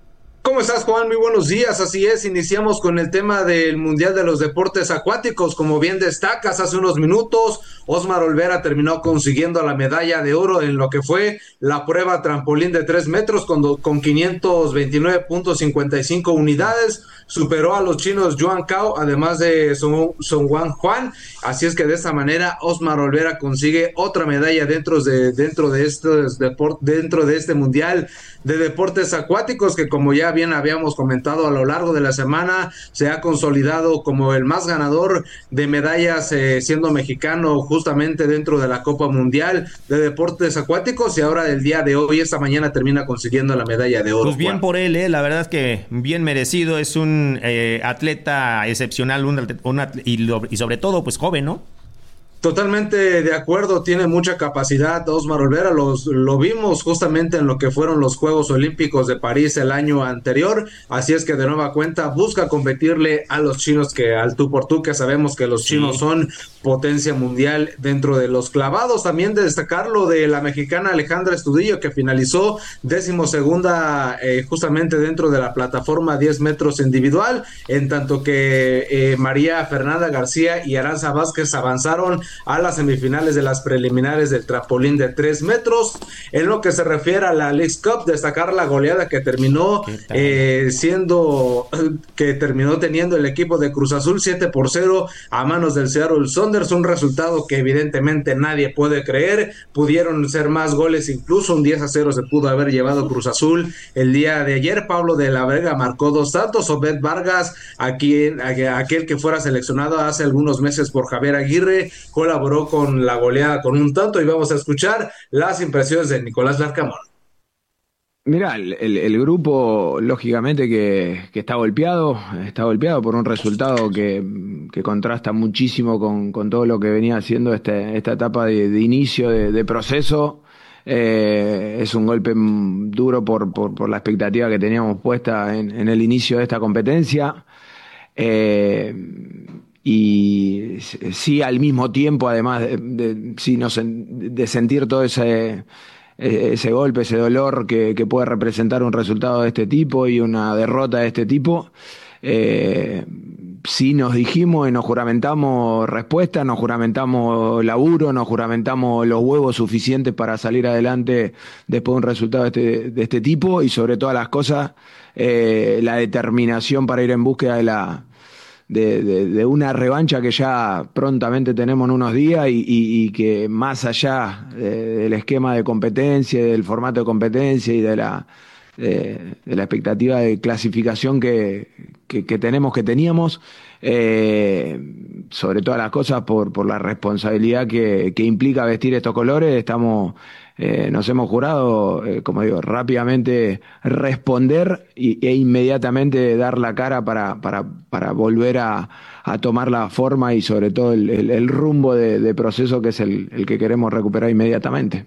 ¿Cómo estás, Juan? Muy buenos días. Así es, iniciamos con el tema del Mundial de los Deportes Acuáticos. Como bien destacas, hace unos minutos, Osmar Olvera terminó consiguiendo la medalla de oro en lo que fue la prueba trampolín de tres metros con, con quinientos veintinueve punto cincuenta y cinco unidades. Superó a los chinos Yuan Cao, además de Song, Song Wan Juan. Así es que de esta manera, Osmar Olvera consigue otra medalla dentro de, dentro de, estos deport, dentro de este Mundial de Deportes Acuáticos, que como ya bien habíamos comentado a lo largo de la semana, se ha consolidado como el más ganador de medallas, eh, siendo mexicano justamente dentro de la Copa Mundial de Deportes Acuáticos, y ahora el día de hoy, esta mañana, termina consiguiendo la medalla de oro. Pues bien Juan. por él, eh, la verdad es que bien merecido, es un eh, atleta excepcional, un, un atleta, y, lo, y sobre todo pues joven, ¿no? Totalmente de acuerdo, tiene mucha capacidad Osmar Olvera, los, lo vimos justamente en lo que fueron los Juegos Olímpicos de París el año anterior, así es que de nueva cuenta busca competirle a los chinos, que al tú por tú, que sabemos que los sí. chinos son potencia mundial dentro de los clavados. También de destacar lo de la mexicana Alejandra Estudillo, que finalizó décimo segunda eh, justamente dentro de la plataforma diez metros individual, en tanto que eh, María Fernanda García y Aranza Vázquez avanzaron a las semifinales de las preliminares del trampolín de tres metros. En lo que se refiere a la Leagues Cup, destacar la goleada que terminó eh, siendo, que terminó teniendo el equipo de Cruz Azul, siete por cero a manos del Seattle Sounders, un resultado que evidentemente nadie puede creer. Pudieron ser más goles, incluso un diez a cero se pudo haber llevado Cruz Azul el día de ayer. Pablo de la Vega marcó dos tantos, Obed Vargas, aquí, aquel que fuera seleccionado hace algunos meses por Javier Aguirre, colaboró con la goleada con un tanto, y vamos a escuchar las impresiones de Nicolás Larcamón. Mirá, el, el, el grupo lógicamente que, que está golpeado, está golpeado por un resultado que, que contrasta muchísimo con, con todo lo que venía haciendo este, esta etapa de, de inicio de, de proceso. Eh, es un golpe duro por, por, por la expectativa que teníamos puesta en, en el inicio de esta competencia. Eh, Y sí, al mismo tiempo, además de, de, sí, no, de sentir todo ese, ese golpe, ese dolor que, que puede representar un resultado de este tipo y una derrota de este tipo, eh, sí nos dijimos y nos juramentamos respuesta, nos juramentamos laburo, nos juramentamos los huevos suficientes para salir adelante después de un resultado de este, de este tipo, y sobre todas las cosas, eh, la determinación para ir en búsqueda de la... De, de, de una revancha que ya prontamente tenemos en unos días, y, y, y que más allá de, del esquema de competencia, del formato de competencia y de la, de, de la expectativa de clasificación que, que, que tenemos, que teníamos, eh, sobre todas las cosas por, por la responsabilidad que, que implica vestir estos colores, estamos... Eh, nos hemos jurado, eh, como digo, rápidamente responder y, e inmediatamente dar la cara para, para, para volver a, a tomar la forma y sobre todo el, el, el rumbo de, de proceso que es el, el que queremos recuperar inmediatamente.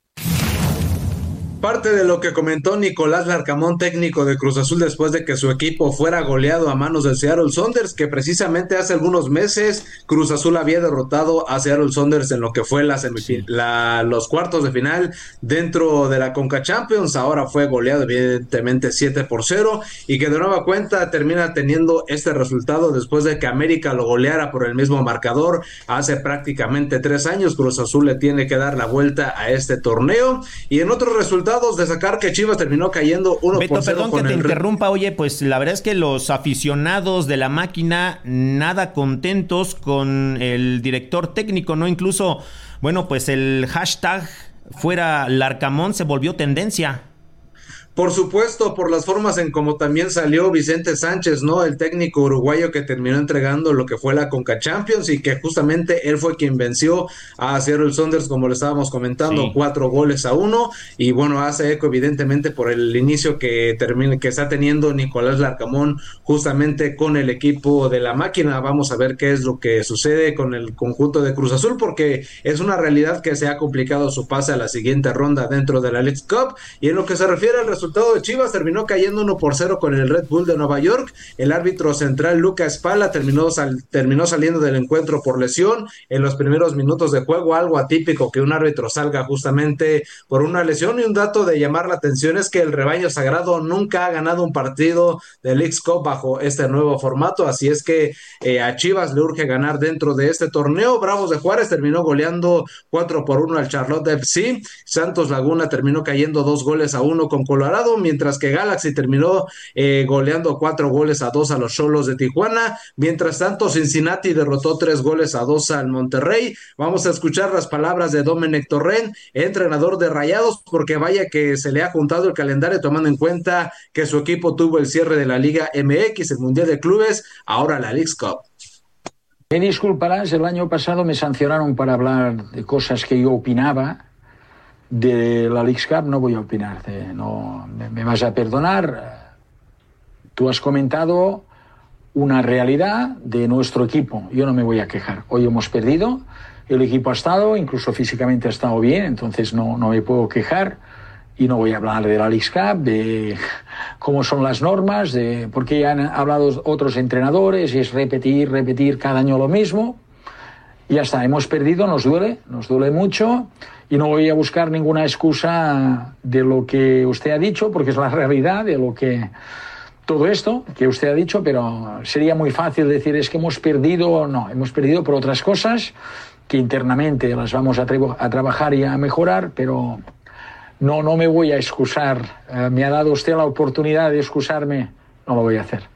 Parte de lo que comentó Nicolás Larcamón, técnico de Cruz Azul, después de que su equipo fuera goleado a manos del Seattle Sounders, que precisamente hace algunos meses Cruz Azul había derrotado a Seattle Sounders en lo que fue la semifin- la, los cuartos de final dentro de la Conca Champions. Ahora fue goleado evidentemente siete por cero, y que de nueva cuenta termina teniendo este resultado después de que América lo goleara por el mismo marcador hace prácticamente tres años. Cruz Azul le tiene que dar la vuelta a este torneo. Y en otros resultados, de sacar que Chivas terminó cayendo uno por cero. Perdón que te interrumpa, oye, pues la verdad es que los aficionados de la máquina nada contentos con el director técnico, ¿no? Incluso, bueno, pues el hashtag fuera Larcamón se volvió tendencia. Por supuesto, por las formas en como también salió Vicente Sánchez, ¿no? El técnico uruguayo que terminó entregando lo que fue la Conca Champions, y que justamente él fue quien venció a Seattle Sounders, como le estábamos comentando, sí. cuatro goles a uno, y bueno, hace eco evidentemente por el inicio que termina, que está teniendo Nicolás Larcamón justamente con el equipo de la máquina. Vamos a ver qué es lo que sucede con el conjunto de Cruz Azul, porque es una realidad que se ha complicado su pase a la siguiente ronda dentro de la Leagues Cup. Y en lo que se refiere al resultado resultado de Chivas, terminó cayendo uno por cero con el Red Bull de Nueva York. El árbitro central Lucas Spala terminó, sal, terminó saliendo del encuentro por lesión en los primeros minutos de juego, algo atípico que un árbitro salga justamente por una lesión. Y un dato de llamar la atención es que el rebaño sagrado nunca ha ganado un partido de Leagues Cup bajo este nuevo formato, así es que eh, a Chivas le urge ganar dentro de este torneo. Bravos de Juárez terminó goleando cuatro por uno al Charlotte F C. Santos Laguna terminó cayendo dos goles a uno con Colorado, mientras que Galaxy terminó eh, goleando cuatro goles a dos a los Xolos de Tijuana. Mientras tanto, Cincinnati derrotó tres goles a dos al Monterrey. Vamos a escuchar las palabras de Domenech Torrent, entrenador de Rayados, porque vaya que se le ha juntado el calendario tomando en cuenta que su equipo tuvo el cierre de la Liga M X, el Mundial de Clubes, ahora la Leagues Cup. Me disculparás, el año pasado me sancionaron para hablar de cosas que yo opinaba. De la Leagues Cup no voy a opinar, de, no, me, me vas a perdonar. Tú has comentado una realidad de nuestro equipo, yo no me voy a quejar. Hoy hemos perdido, el equipo ha estado, incluso físicamente ha estado bien, entonces no, no me puedo quejar y no voy a hablar de la Leagues Cup, de cómo son las normas, de porque ya han hablado otros entrenadores y es repetir, repetir cada año lo mismo. Y ya está, hemos perdido, nos duele, nos duele mucho y no voy a buscar ninguna excusa de lo que usted ha dicho, porque es la realidad de lo que todo esto que usted ha dicho, pero sería muy fácil decir es que hemos perdido. No, hemos perdido por otras cosas que internamente las vamos a, tra- a trabajar y a mejorar, pero no, no me voy a excusar. Eh, me ha dado usted la oportunidad de excusarme, no lo voy a hacer.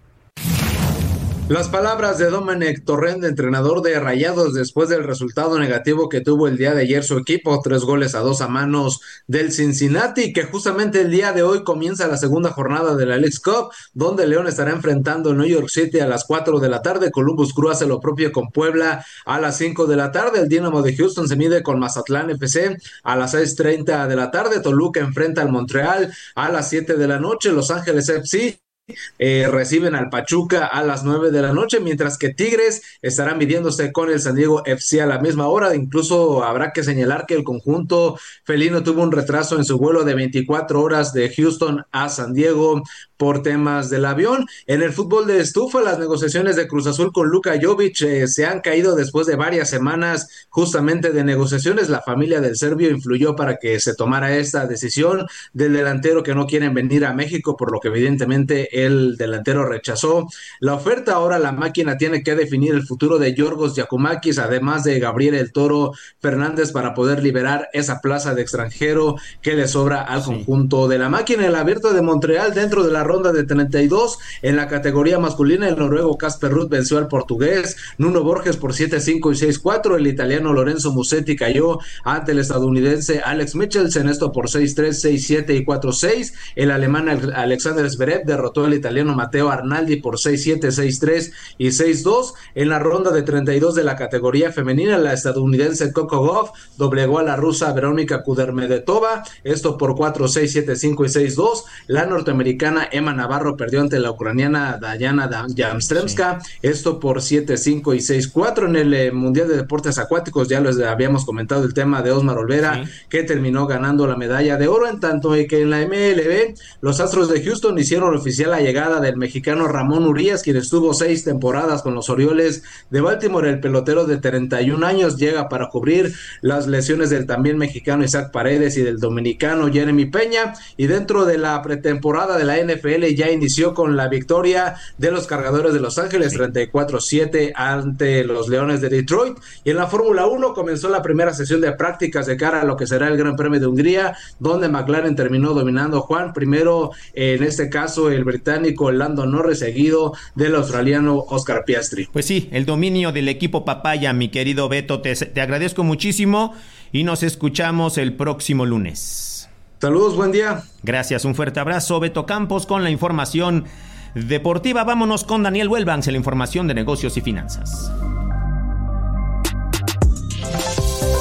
Las palabras de Domenech Torrent, entrenador de Rayados, después del resultado negativo que tuvo el día de ayer su equipo, tres goles a dos a manos del Cincinnati, que justamente el día de hoy comienza la segunda jornada de la Leagues Cup, donde León estará enfrentando New York City a las cuatro de la tarde, Columbus Crew hace lo propio con Puebla a las cinco de la tarde, el Dynamo de Houston se mide con Mazatlán F C a las seis treinta de la tarde, Toluca enfrenta al Montreal a las siete de la noche, Los Ángeles F C Eh, reciben al Pachuca a las nueve de la noche, mientras que Tigres estará midiéndose con el San Diego F C a la misma hora. Incluso habrá que señalar que el conjunto felino tuvo un retraso en su vuelo de veinticuatro horas de Houston a San Diego por temas del avión. En el fútbol de estufa, las negociaciones de Cruz Azul con Luka Jovic eh, se han caído después de varias semanas justamente de negociaciones. La familia del serbio influyó para que se tomara esta decisión del delantero, que no quieren venir a México, por lo que evidentemente el delantero rechazó la oferta. Ahora la máquina tiene que definir el futuro de Yorgos Giacomakis, además de Gabriel El Toro Fernández, para poder liberar esa plaza de extranjero que le sobra al sí. conjunto de la máquina. El Abierto de Montreal, dentro de la ronda de treinta y dos, en la categoría masculina, el noruego Casper Ruud venció al portugués Nuno Borges por siete cinco y seis cuatro, el italiano Lorenzo Musetti cayó ante el estadounidense Alex Michelsen, esto por seis tres, seis siete y cuatro seis, el alemán Alexander Zverev derrotó al italiano Matteo Arnaldi por seis siete, seis tres y seis dos. En la ronda de treinta y dos de la categoría femenina, la estadounidense Coco Gauff doblegó a la rusa Verónica Kudermetova, esto por cuatro seis, siete cinco y seis dos. La norteamericana Emma Navarro perdió ante la ucraniana Dayana Jamstremska, sí. esto por siete cinco y seis cuatro. En el eh, Mundial de Deportes Acuáticos ya les habíamos comentado el tema de Osmar Olvera, sí. que terminó ganando la medalla de oro, en tanto que en la M L B los Astros de Houston hicieron oficial la llegada del mexicano Ramón Urias, quien estuvo seis temporadas con los Orioles de Baltimore. El pelotero de treinta y un años llega para cubrir las lesiones del también mexicano Isaac Paredes y del dominicano Jeremy Peña, y dentro de la pretemporada de la N F L ya inició con la victoria de los Cargadores de Los Ángeles treinta y cuatro siete ante los Leones de Detroit. Y en la Fórmula uno comenzó la primera sesión de prácticas de cara a lo que será el Gran Premio de Hungría, donde McLaren terminó dominando, Juan, primero en este caso el británico Lando Norris, seguido del australiano Oscar Piastri. Pues sí, el dominio del equipo papaya, mi querido Beto, te, te agradezco muchísimo y nos escuchamos el próximo lunes. Saludos, buen día. Gracias, un fuerte abrazo. Beto Campos con la información deportiva. Vámonos con Daniel Welbanks en la información de negocios y finanzas.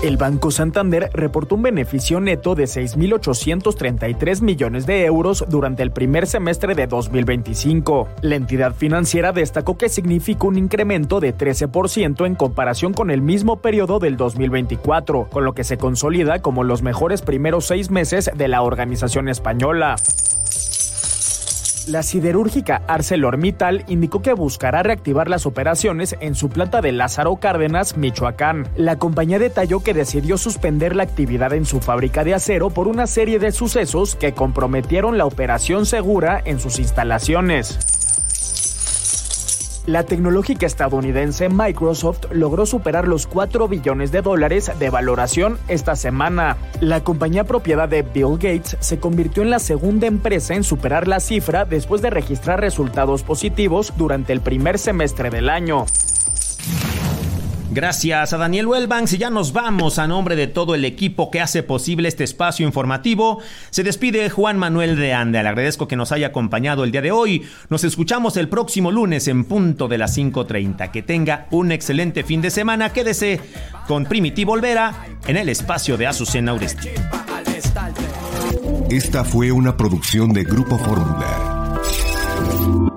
El Banco Santander reportó un beneficio neto de seis mil ochocientos treinta y tres millones de euros durante el primer semestre de dos mil veinticinco. La entidad financiera destacó que significa un incremento de trece por ciento en comparación con el mismo periodo del dos mil veinticuatro, con lo que se consolida como los mejores primeros seis meses de la organización española. La siderúrgica ArcelorMittal indicó que buscará reactivar las operaciones en su planta de Lázaro Cárdenas, Michoacán. La compañía detalló que decidió suspender la actividad en su fábrica de acero por una serie de sucesos que comprometieron la operación segura en sus instalaciones. La tecnológica estadounidense Microsoft logró superar los cuatro billones de dólares de valoración esta semana. La compañía propiedad de Bill Gates se convirtió en la segunda empresa en superar la cifra después de registrar resultados positivos durante el primer semestre del año. Gracias a Daniel Wellbanks y ya nos vamos. A nombre de todo el equipo que hace posible este espacio informativo, se despide Juan Manuel de Anda. Le agradezco que nos haya acompañado el día de hoy. Nos escuchamos el próximo lunes en punto de las cinco treinta. Que tenga un excelente fin de semana. Quédese con Primitivo Olvera en el espacio de Azucena Uresti. Esta fue una producción de Grupo Fórmula.